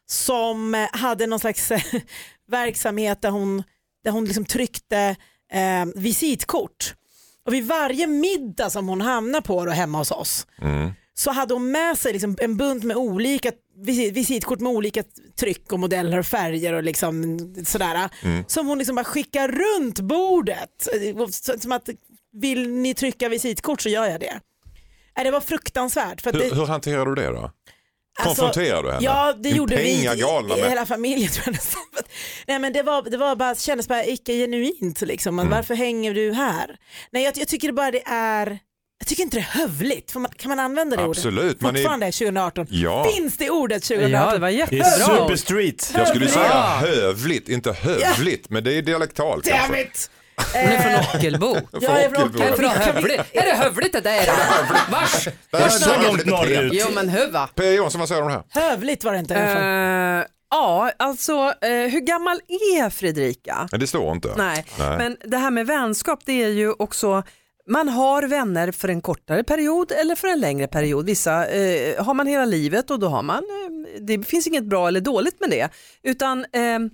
som eh, hade någon slags eh, verksamhet där hon, där hon liksom tryckte eh, visitkort. Och vid varje middag som hon hamnade på då hemma hos oss mm. så hade hon med sig liksom en bunt med olika visit, visitkort med olika tryck och modeller och färger och liksom sådär. Mm. Som hon liksom bara skickar runt bordet. Som att vill ni trycka visitkort så gör jag det. Det var fruktansvärt. För att hur, det, hur hanterar du det då? Alltså, konfronterar du henne? Ja, det Din gjorde vi i, med... i hela familjen. Nej, men det var, det var bara, kändes bara icke genuint liksom. Mm. Varför hänger du här? Nej, jag, jag tycker det bara det är, jag tycker inte det är hövligt. Man, kan man använda det Absolut, ordet? man fortfarande är... tjugo arton. Ja. Finns det ordet tjugo arton? Ja, det var jättebra. Super street. Jag skulle säga hövligt, inte hövligt, men det är dialektalt. Damn it! Hon är från Ockelbo. Jag är från Är det från hövligt? Är det hövligt det där? Vars? Det är så långt norrut. Jo men höva. P. Jonsson, vad säger du om det här? Hövligt var det inte. Uh, ja, alltså uh, hur gammal är Fredrika? Men det står inte. Nej. Nej, men det här med vänskap det är ju också, man har vänner för en kortare period eller för en längre period. Vissa uh, har man hela livet och då har man, uh, det finns inget bra eller dåligt med det. Utan uh,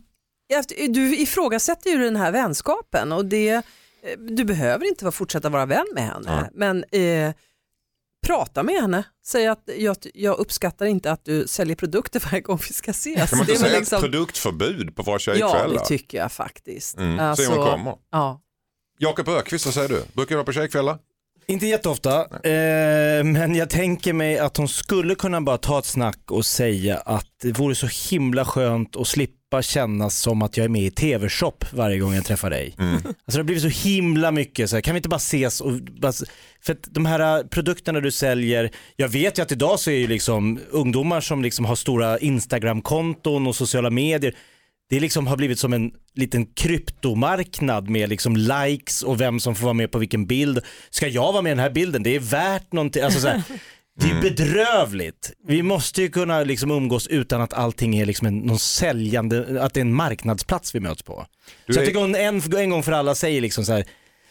du ifrågasätter ju den här vänskapen och det, du behöver inte fortsätta vara vän med henne. Mm. Men eh, prata med henne. Säg att jag, jag uppskattar inte att du säljer produkter varje gång vi ska ses. Kan man inte det är säga liksom... ett produktförbud på våra tjejkvällar? Ja, det tycker jag faktiskt. Mm. Alltså, Se om hon kommer. Ja. Jakob Ökvist, vad säger du? Brukar du vara på tjejkvällar? Inte jätteofta, eh, men jag tänker mig att hon skulle kunna bara ta ett snack och säga att det vore så himla skönt att slippa kännas som att jag är med i tv-shop varje gång jag träffar dig. Mm. Alltså det har blivit så himla mycket, så här, kan vi inte bara ses och bara, för att de här produkterna du säljer, jag vet ju att idag så är ju liksom ungdomar som liksom har stora Instagram-konton och sociala medier. Det liksom har blivit som en liten kryptomarknad med liksom likes och vem som får vara med på vilken bild. Ska jag vara med i den här bilden? Det är värt någonting. Alltså så här, det är bedrövligt. Vi måste ju kunna liksom umgås utan att allting är liksom en, någon säljande, att det är en marknadsplats vi möts på. Du så är... jag tycker hon en, en gång för alla säger liksom så här: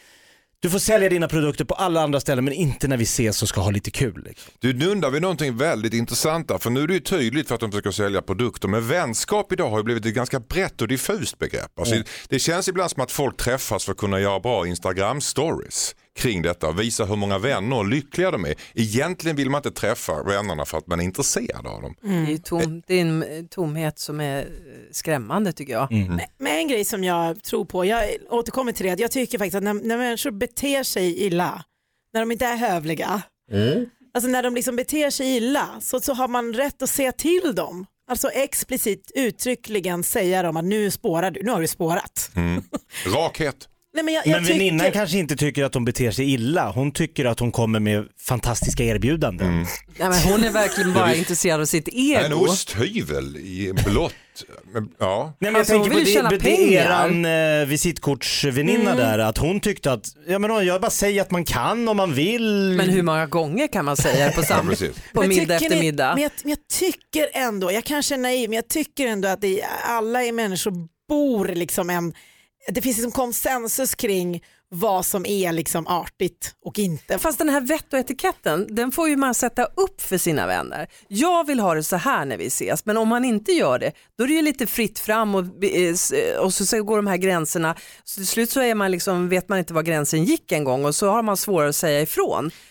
du får sälja dina produkter på alla andra ställen men inte när vi ses och ska ha lite kul. Liksom. Du nunnade vid någonting väldigt intressant där, för nu är det ju tydligt för att de ska sälja produkter, men vänskap idag har ju blivit ett ganska brett och diffust begrepp. Alltså, mm. Det känns ibland som att folk träffas för att kunna göra bra Instagram-stories kring detta och visa hur många vänner och lyckliga de är. Egentligen vill man inte träffa vännerna för att man är intresserad av dem. Mm. Det är tom, det är en tomhet som är skrämmande tycker jag. Mm. Men, men en grej som jag tror på, jag återkommer till det, jag tycker faktiskt att när, när människor beter sig illa, när de inte är hövliga, mm. alltså när de liksom beter sig illa så, så har man rätt att säga till dem. Alltså explicit uttryckligen säga dem att nu spårar du, nu har du spårat. Mm. Rakhet. Nej, men jag, jag men väninnan tycker... kanske inte tycker att hon beter sig illa. Hon tycker att hon kommer med fantastiska erbjudanden. Mm. Ja, men hon är verkligen bara intresserad av sitt ego. En osthyvel i blått. Ja. Nej, men jag alltså, tänker på det, det, det är eran eh, visitkortsväninna mm. där. Att hon tyckte att ja, men jag bara säger att man kan om man vill. Men hur många gånger kan man säga på samma ja, på men middag efter middag? Men jag, men jag tycker ändå, jag kanske är naiv, men jag tycker ändå att det, alla är människor bor liksom en, det finns liksom konsensus kring vad som är liksom artigt och inte. Fast den här vett och etiketten, den får ju man sätta upp för sina vänner. Jag vill ha det så här när vi ses, men om man inte gör det, då är det ju lite fritt fram och, och så går de här gränserna. Så till slut så är man liksom, vet man inte var gränsen gick en gång och så har man svårare att säga ifrån.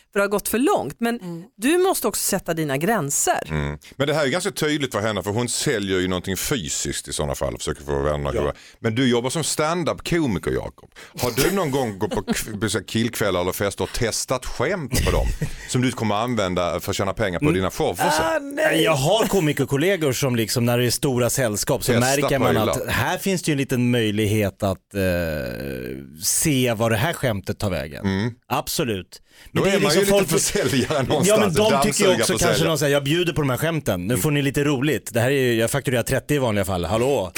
för det har gått för långt. Men mm. du måste också sätta dina gränser. Mm. Men det här är ganska tydligt för henne, för hon säljer ju någonting fysiskt i sådana fall och försöker få vänner. Ja. Men du jobbar som stand-up-komiker, Jakob. Har du någon gång gått på killkvällar eller fester och testat skämt på dem som du kommer använda för att tjäna pengar på mm. dina shower? Ah, jag har komikerkollegor som liksom när det är stora sällskap så Testa märker man att här finns det ju en liten möjlighet att eh, se vad det här skämtet tar vägen. Mm. Absolut. Men då det är, är man liksom ju folk... lite försäljare någonstans. Ja, men de tycker ju också kanske någon säger, jag bjuder på de här skämten. Nu får ni lite roligt. Det här är, jag fakturerar trettio i vanliga fall. Hallå?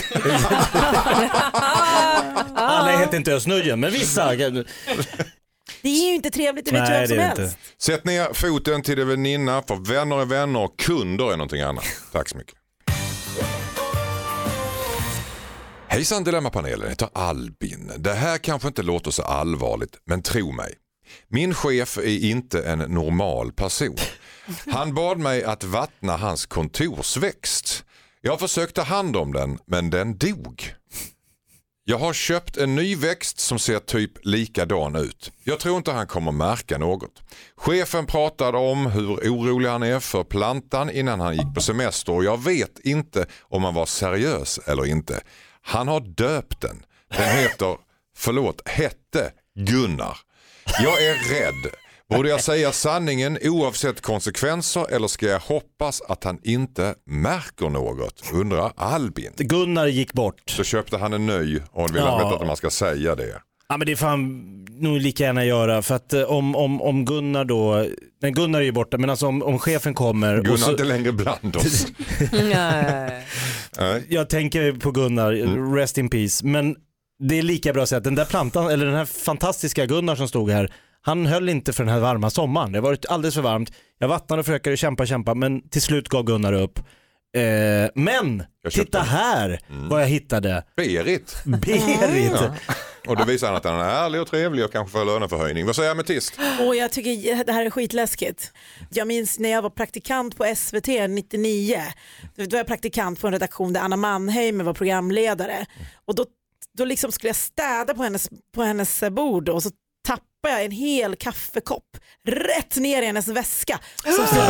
Alla heter inte Ösnöjen, men vissa... Det är ju inte trevligt, det vet jag som helst. Inte. Sätt ner foten till din väninna, för vänner är vänner och kunder är någonting annat. Tack så mycket. Hejsan Dilemmapanelen, jag heter Albin. Det här kanske inte låter så allvarligt, men tro mig. Min chef är inte en normal person. Han bad mig att vattna hans kontorsväxt. Jag försökte ta hand om den, men den dog. Jag har köpt en ny växt som ser typ likadan ut. Jag tror inte han kommer märka något. Chefen pratade om hur orolig han är för plantan innan han gick på semester och jag vet inte om han var seriös eller inte. Han har döpt den. Den heter, förlåt, hette Gunnar. Jag är rädd. Borde jag säga sanningen oavsett konsekvenser eller ska jag hoppas att han inte märker något? Undrar Albin. Gunnar gick bort. Så köpte han en ny och vill ja. veta att man ska säga det. Ja, men det får nog lika gärna göra för att om, om, om Gunnar då, nej Gunnar är ju borta, men alltså om, om chefen kommer Gunnar och så... är inte längre bland oss. Nej. Jag tänker på Gunnar, mm. rest in peace, men det är lika bra att säga att den där plantan, eller den här fantastiska Gunnar som stod här, han höll inte för den här varma sommaren. Det har varit alldeles för varmt. Jag vattnade och försökte kämpa, kämpa, men till slut gav Gunnar upp. Eh, men, titta här mm. vad jag hittade. Berit. Berit. Ja. Och det visar han att han är ärlig och trevlig och kanske får löneförhöjning. Vad säger Ametist? Och jag tycker det här är skitläskigt. Jag minns när jag var praktikant på S V T nittionio. Då var jag praktikant på en redaktion där Anna Mannheimer var programledare. Och då, då liksom skulle jag städa på hennes, på hennes bord och så tappade jag en hel kaffekopp rätt ner i hennes väska som stod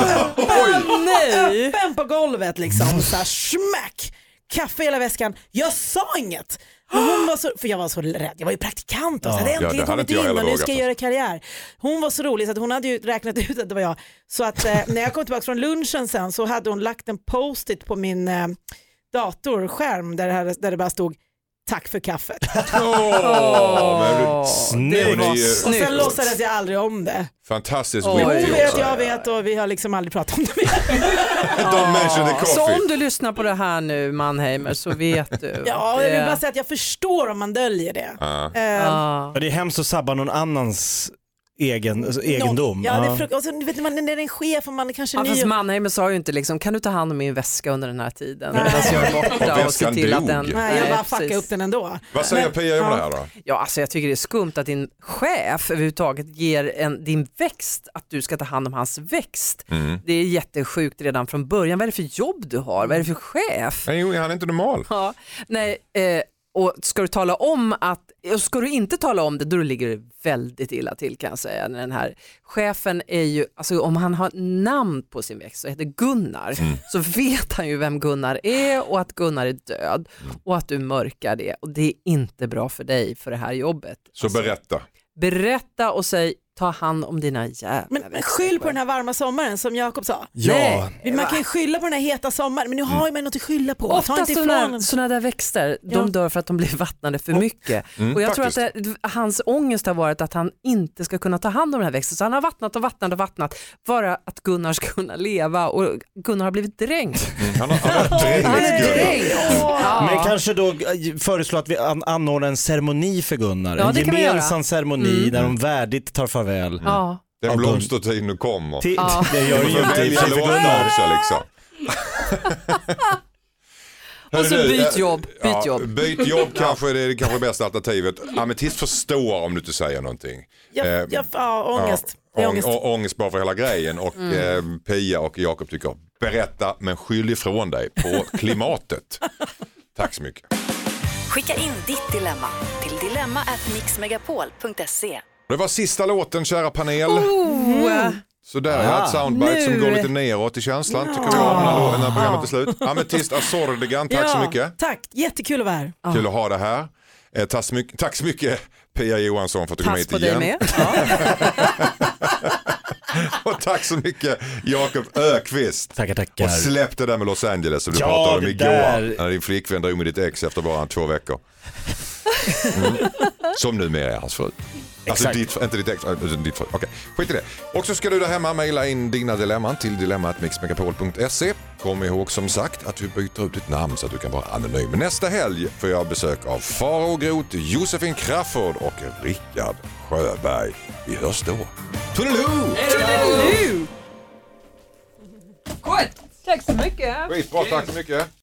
öppen, öppen på golvet liksom, så här smack, kaffe i hela väskan. Jag sa inget, men hon var så, för jag var så rädd, jag var ju praktikant och så hade äntligen ja, kommit in och nu ska jag göra karriär. Hon var så rolig så att hon hade ju räknat ut att det var jag, så att eh, när jag kom tillbaka från lunchen sen så hade hon lagt en post-it på min eh, datorskärm där det, här, där det bara stod tack för kaffet. Oh, men snyggt. Och sen låtsades jag aldrig om det. Fantastiskt. Hon vet, jag vet och vi har liksom aldrig pratat om det mer. Så om du lyssnar på det här nu, Mannheimer, så vet du. Ja, jag vill bara säga att jag förstår om man döljer det. Uh. Uh. Det är hemskt att sabba någon annans egen, alltså, egendom. Ja, det är frukt- och så, vet man, när det är en chef och man är kanske ja, ny. Fast Mannheimer sa ju inte liksom, kan du ta hand om min väska under den här tiden? Alltså, jag är borta och, och se till att den... Nej, jag bara fuckar upp den ändå. Vad säger men, Pia om ja. det här då? Ja, alltså jag tycker det är skumt att din chef överhuvudtaget ger en, din växt att du ska ta hand om hans växt. Mm. Det är jättesjukt redan från början. Vad är det för jobb du har? Vad är det för chef? Nej, han är inte normal. Ja, nej, eh, och ska du tala om att, och ska du inte tala om det, då ligger det väldigt illa till kan jag säga. Den här chefen är ju, alltså om han har namn på sin växt och heter Gunnar mm. så vet han ju vem Gunnar är och att Gunnar är död mm. och att du mörkar det och det är inte bra för dig för det här jobbet. Så alltså, berätta. Berätta och säg ta hand om dina jävla Men, men skyll på den här varma sommaren som Jakob sa. Ja. Nej, man kan ju skylla på den här heta sommaren, men nu har man något att skylla på. Ofta sådana, sådana där växter, ja. de dör för att de blir vattnade för mycket. Mm, och jag faktiskt. tror att det, hans ångest har varit att han inte ska kunna ta hand om den här växten. Så han har vattnat och vattnat och vattnat bara att Gunnar ska kunna leva och Gunnar har blivit dränkt. Mm, han har, han har dränkt. Han är dränkt. Ja. Men kanske då föreslå att vi an- anordnar en ceremoni för Gunnar. Ja, en gemensam ceremoni mm. där de värdigt tar farväl. Mm. Ja. Den blomstertid nu kommer. Till, ja. Det gör ju inte välja låtar också liksom. Och så byt jobb. Byt ja, jobb, byt jobb kanske det är kanske bästa alternativet. Ametist förstår om du inte säger någonting. Ja, eh, ja, ja ångest. Ja, ångest. Å, ångest bara för hela grejen. Och mm. eh, Pia och Jakob tycker berätta men skyll ifrån dig på klimatet. Tack så mycket. Skicka in ditt dilemma till dilemma at mixmegapol punkt se. Det var sista låten, kära panel. Oh. Så där är ett soundbite nu. som går lite neråt i känslan. Tycker vi om när, när programmet är slut. Ametist Azordegan, tack ja, så mycket. Tack, jättekul att vara här. Kul att ha det här. Eh, tack, så mycket, tack så mycket Pia Johansson för att du kom Pass hit på igen. dig med. Ja. Och tack så mycket Jakob Ökvist. Tackar, tackar. Och släpp det där med Los Angeles som du Ja, pratade om det igår. där. När din flickvän drog med ditt ex efter bara två veckor. Mm. Som numera är hans fru. Alltså ditt, inte ditt ex, utan ditt fru. Okej, skit i det. Och så ska du där hemma mejla in dina dilemman till dilemma at mixmegapol punkt se. Kom ihåg som sagt att du byter ut ditt namn så att du kan vara anonym. Nästa helg får jag besök av Farao Groth, Josefin Crafoord och Rickard Sjöberg. Vi hörs då. Toodaloo! Gott, tack så mycket. Skitbra, tack så mycket.